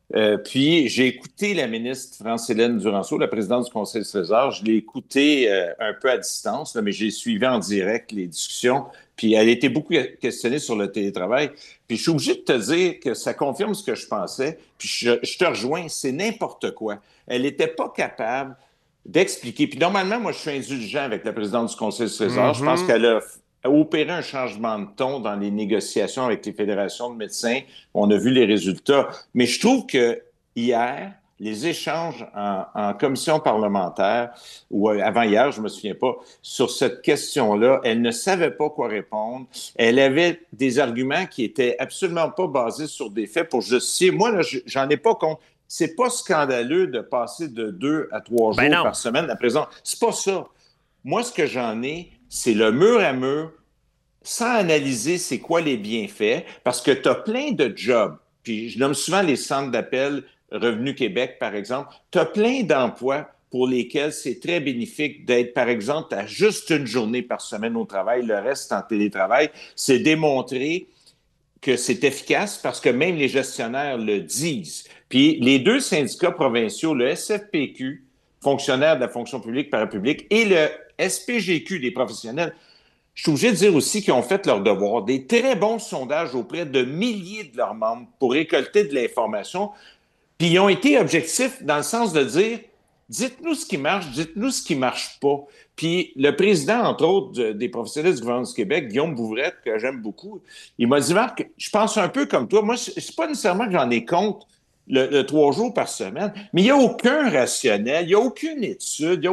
puis j'ai écouté la ministre France-Hélène Duranceau, la présidente du Conseil du Trésor. Je l'ai écoutée un peu à distance, là, mais j'ai suivi en direct les discussions, puis elle a été beaucoup questionnée sur le télétravail. Puis je suis obligé de te dire que ça confirme ce que je pensais, puis je te rejoins, c'est n'importe quoi. Elle n'était pas capable d'expliquer. Puis normalement, moi, je suis indulgent avec la présidente du Conseil du Trésor. Je pense qu'elle a opéré un changement de ton dans les négociations avec les fédérations de médecins. On a vu les résultats. Mais je trouve que hier, les échanges en commission parlementaire, ou avant-hier, je ne me souviens pas, sur cette question-là, elle ne savait pas quoi répondre. Elle avait des arguments qui étaient absolument pas basés sur des faits pour justifier. Moi, là, j'en ai pas compte. C'est pas scandaleux de passer de 2 à 3 jours par semaine à présent. C'est pas ça. Moi, ce que j'en ai, c'est le mur à mur, sans analyser c'est quoi les bienfaits, parce que tu as plein de jobs. Puis je nomme souvent les centres d'appel Revenu Québec, par exemple. Tu as plein d'emplois pour lesquels c'est très bénéfique d'être, par exemple, à juste une journée par semaine au travail, le reste en télétravail. C'est démontré que c'est efficace parce que même les gestionnaires le disent. Puis les 2 syndicats provinciaux, le SFPQ, fonctionnaires de la fonction publique parapublique, et le SPGQ des professionnels, je suis obligé de dire aussi qu'ils ont fait leur devoir. Des très bons sondages auprès de milliers de leurs membres pour récolter de l'information. Puis ils ont été objectifs dans le sens de dire « Dites-nous ce qui marche, dites-nous ce qui ne marche pas. » Puis le président, entre autres, des professionnels du gouvernement du Québec, Guillaume Bouvrette, que j'aime beaucoup, il m'a dit « Marc, je pense un peu comme toi. Moi, c'est pas nécessairement que j'en ai compte le 3 jours par semaine, mais il n'y a aucun rationnel, il n'y a aucune étude.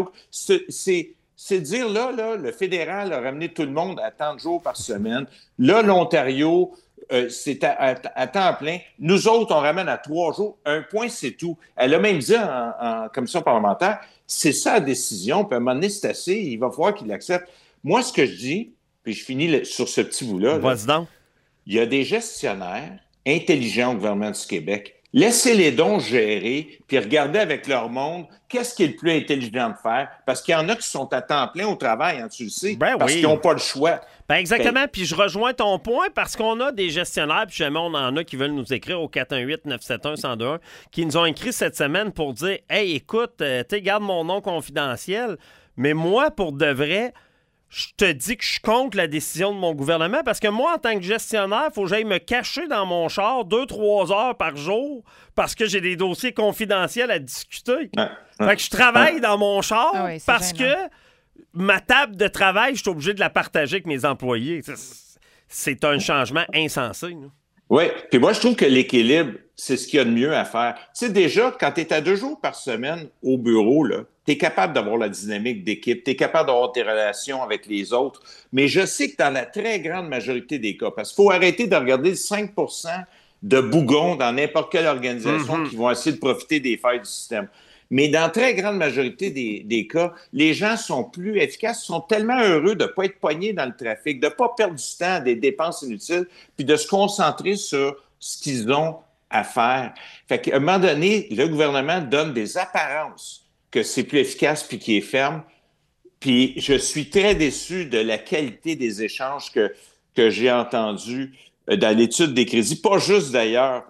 C'est dire, là, le fédéral a ramené tout le monde à tant de jours par semaine. Là, l'Ontario c'est à temps plein. Nous autres, on ramène à 3 jours. Un point, c'est tout. Elle a même dit en commission parlementaire, c'est ça la décision, puis à un moment donné, c'est assez, il va falloir qu'il l'accepte. Moi, ce que je dis, puis je finis sur ce petit bout-là, Vas-y donc. Il y a des gestionnaires intelligents au gouvernement du Québec. Laissez-les donc gérer, puis regardez avec leur monde qu'est-ce qui est le plus intelligent de faire. Parce qu'il y en a qui sont à temps plein au travail, hein, tu le sais, parce qu'ils n'ont pas le choix. Ben exactement, puis je rejoins ton point parce qu'on a des gestionnaires, puis jamais on en a qui veulent nous écrire au 418-971-1021, qui nous ont écrit cette semaine pour dire « Hey, écoute, tu garde mon nom confidentiel, mais moi, pour de vrai, je te dis que je compte la décision de mon gouvernement parce que moi, en tant que gestionnaire, il faut que j'aille me cacher dans mon char 2-3 heures par jour parce que j'ai des dossiers confidentiels à discuter. Fait que je travaille dans mon char parce que ma table de travail, je suis obligé de la partager avec mes employés. C'est un changement insensé. Là. Oui, puis moi, je trouve que l'équilibre, c'est ce qu'il y a de mieux à faire. Tu sais, déjà, quand tu es à 2 jours par semaine au bureau, tu es capable d'avoir la dynamique d'équipe, tu es capable d'avoir tes relations avec les autres. Mais je sais que dans la très grande majorité des cas, parce qu'il faut arrêter de regarder le 5 de bougons dans n'importe quelle organisation qui vont essayer de profiter des failles du système. Mais dans la très grande majorité des cas, les gens sont plus efficaces, sont tellement heureux de ne pas être poignés dans le trafic, de ne pas perdre du temps à des dépenses inutiles, puis de se concentrer sur ce qu'ils ont à faire. Fait qu'à un moment donné, le gouvernement donne des apparences que c'est plus efficace puis qui est ferme. Puis je suis très déçu de la qualité des échanges que j'ai entendus dans l'étude des crédits, pas juste d'ailleurs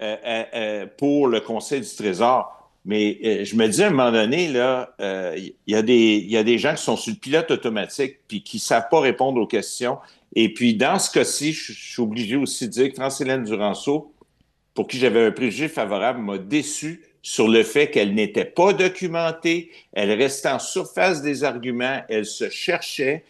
pour le Conseil du Trésor. Mais je me dis à un moment donné, il y a des gens qui sont sur le pilote automatique puis qui ne savent pas répondre aux questions. Et puis, dans ce cas-ci, je suis obligé aussi de dire que France-Hélène Duranceau, pour qui j'avais un préjugé favorable, m'a déçu sur le fait qu'elle n'était pas documentée, elle restait en surface des arguments, elle se cherchait.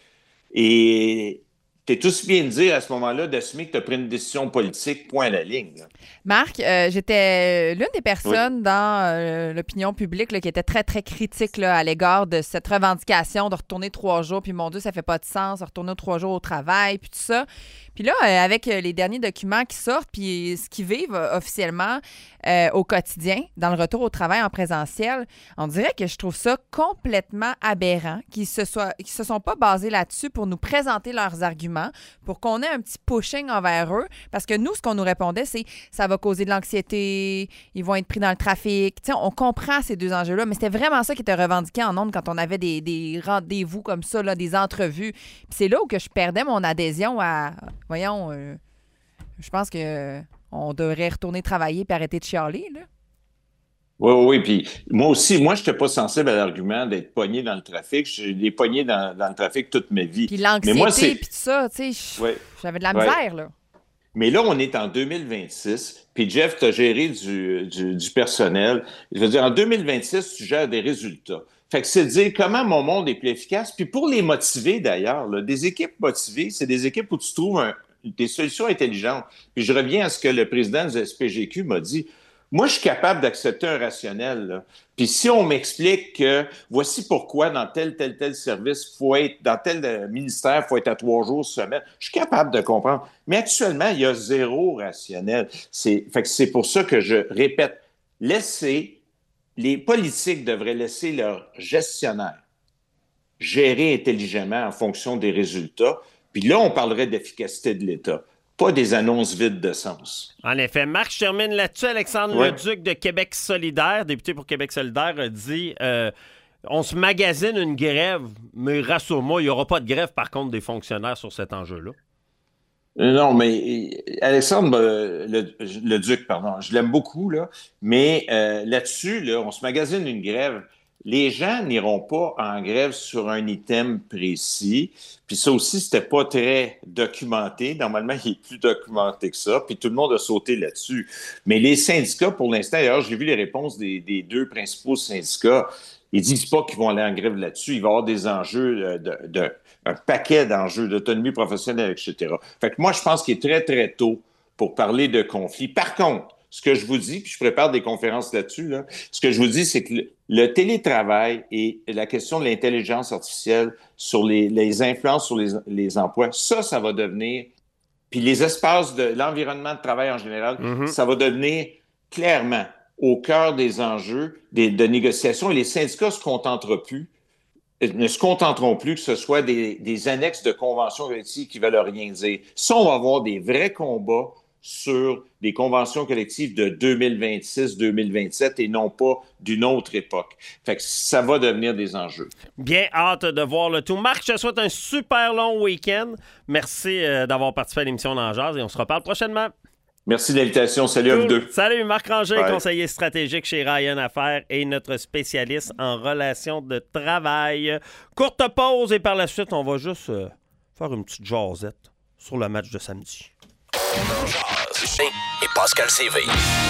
Et t'es tous bien de dire à ce moment-là d'assumer que tu as pris une décision politique, point à la ligne. Là. Marc, j'étais l'une des personnes dans l'opinion publique là, qui était très, très critique là, à l'égard de cette revendication de retourner 3 jours. Puis mon Dieu, ça fait pas de sens, de retourner 3 jours au travail, puis tout ça. Puis là, avec les derniers documents qui sortent, puis ce qu'ils vivent officiellement au quotidien, dans le retour au travail en présentiel, on dirait que je trouve ça complètement aberrant qu'ils se sont pas basés là-dessus pour nous présenter leurs arguments, pour qu'on ait un petit pushing envers eux. Parce que nous, ce qu'on nous répondait, c'est ça va causer de l'anxiété, ils vont être pris dans le trafic. T'sais, on comprend ces deux enjeux-là, mais c'était vraiment ça qui était revendiqué en ondes quand on avait des rendez-vous comme ça, là, des entrevues. Puis c'est là où que je perdais mon adhésion à... Voyons, je pense que on devrait retourner travailler et arrêter de chialer, là. Oui, puis moi je n'étais pas sensible à l'argument d'être pogné dans le trafic. J'ai été pogné dans le trafic toute ma vie. Puis l'anxiété, puis tout ça, tu sais, j'avais de la misère, là. Mais là, on est en 2026, puis Jeff, tu as géré du personnel. Je veux dire, en 2026, tu gères des résultats. Fait que c'est de dire comment mon monde est plus efficace. Puis pour les motiver, d'ailleurs, là, des équipes motivées, c'est des équipes où tu trouves des solutions intelligentes. Puis je reviens à ce que le président du SPGQ m'a dit. Moi, je suis capable d'accepter un rationnel. Là. Puis si on m'explique que voici pourquoi dans tel service, dans tel ministère, il faut être à 3 jours semaine, je suis capable de comprendre. Mais actuellement, il y a 0 rationnel. Fait que c'est pour ça que je répète, les politiques devraient laisser leurs gestionnaires gérer intelligemment en fonction des résultats. Puis là, on parlerait d'efficacité de l'État. Pas des annonces vides de sens. En effet. Marc, je termine là-dessus. Alexandre Leduc de Québec solidaire, député pour Québec solidaire, a dit on se magasine une grève, mais rassure-moi, il n'y aura pas de grève, par contre, des fonctionnaires sur cet enjeu-là. Non, mais Alexandre Leduc, je l'aime beaucoup, là, mais là-dessus, là, on se magasine une grève. Les gens n'iront pas en grève sur un item précis. Puis ça aussi, c'était pas très documenté. Normalement, il est plus documenté que ça. Puis tout le monde a sauté là-dessus. Mais les syndicats, pour l'instant, d'ailleurs, j'ai vu les réponses des 2 principaux syndicats. Ils disent pas qu'ils vont aller en grève là-dessus. Il va y avoir des enjeux un paquet d'enjeux d'autonomie professionnelle, etc. Fait que moi, je pense qu'il est très, très tôt pour parler de conflit. Par contre, ce que je vous dis, puis je prépare des conférences là-dessus, là, ce que je vous dis, c'est que le télétravail et la question de l'intelligence artificielle sur les influences sur les emplois, ça va devenir puis les espaces de l'environnement de travail en général, ça va devenir clairement au cœur des enjeux de négociation. Et les syndicats ne se contenteront plus que ce soit des annexes de conventions collectives qui ne veulent rien dire. Ça, on va avoir des vrais combats sur des conventions collectives de 2026-2027 et non pas d'une autre époque. Fait que ça va devenir des enjeux. Bien hâte de voir le tout. Marc, je te souhaite un super long week-end. Merci d'avoir participé à l'émission d'En Jase et on se reparle prochainement. Merci de l'invitation. Salut à vous deux. Salut, Marc Ranger, Bye. conseiller stratégique chez Ryan Affaires et notre spécialiste en relations de travail. Courte pause et par la suite, on va juste faire une petite jasette sur le match de samedi. Et Pascal CV.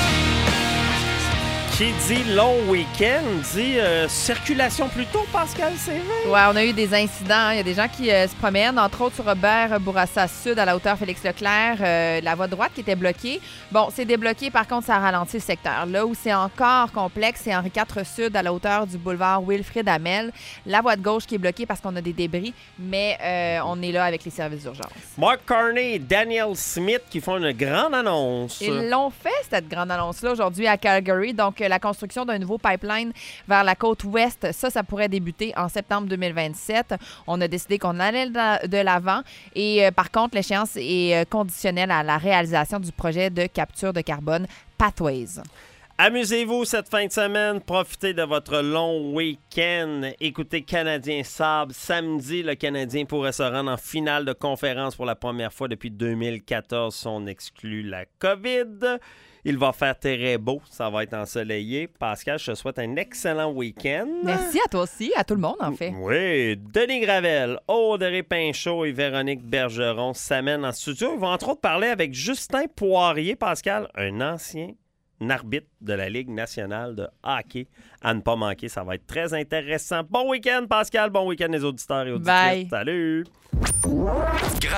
Qui dit long week-end dit circulation plus tôt, Pascal CV. Ouais, on a eu des incidents. Il y a des gens qui se promènent, entre autres sur Robert Bourassa Sud, à la hauteur Félix-Leclerc, la voie droite qui était bloquée. Bon, c'est débloqué, par contre, ça a ralenti le secteur. Là où c'est encore complexe, c'est Henri IV Sud, à la hauteur du boulevard Wilfrid Hamel. La voie de gauche qui est bloquée parce qu'on a des débris, mais on est là avec les services d'urgence. Mark Carney et Daniel Smith qui font une grande annonce. Ils l'ont fait, cette grande annonce-là, aujourd'hui à Calgary. Donc, la construction d'un nouveau pipeline vers la côte ouest, ça pourrait débuter en septembre 2027. On a décidé qu'on allait de l'avant. Et par contre, l'échéance est conditionnelle à la réalisation du projet de capture de carbone Pathways. Amusez-vous cette fin de semaine, profitez de votre long week-end. Écoutez Canadien Sable. Samedi, le Canadien pourrait se rendre en finale de conférence pour la première fois depuis 2014 si on exclut la COVID. Il va faire très beau, ça va être ensoleillé. Pascal, je te souhaite un excellent week-end. Merci à toi aussi, à tout le monde en fait. Oui, Denis Gravel, Audrey Pinchot et Véronique Bergeron s'amènent en studio. Ils vont entre autres parler avec Justin Poirier, Pascal, un ancien arbitre de la Ligue nationale de hockey. À ne pas manquer, ça va être très intéressant. Bon week-end, Pascal. Bon week-end, les auditeurs et auditrices. Bye. Salut!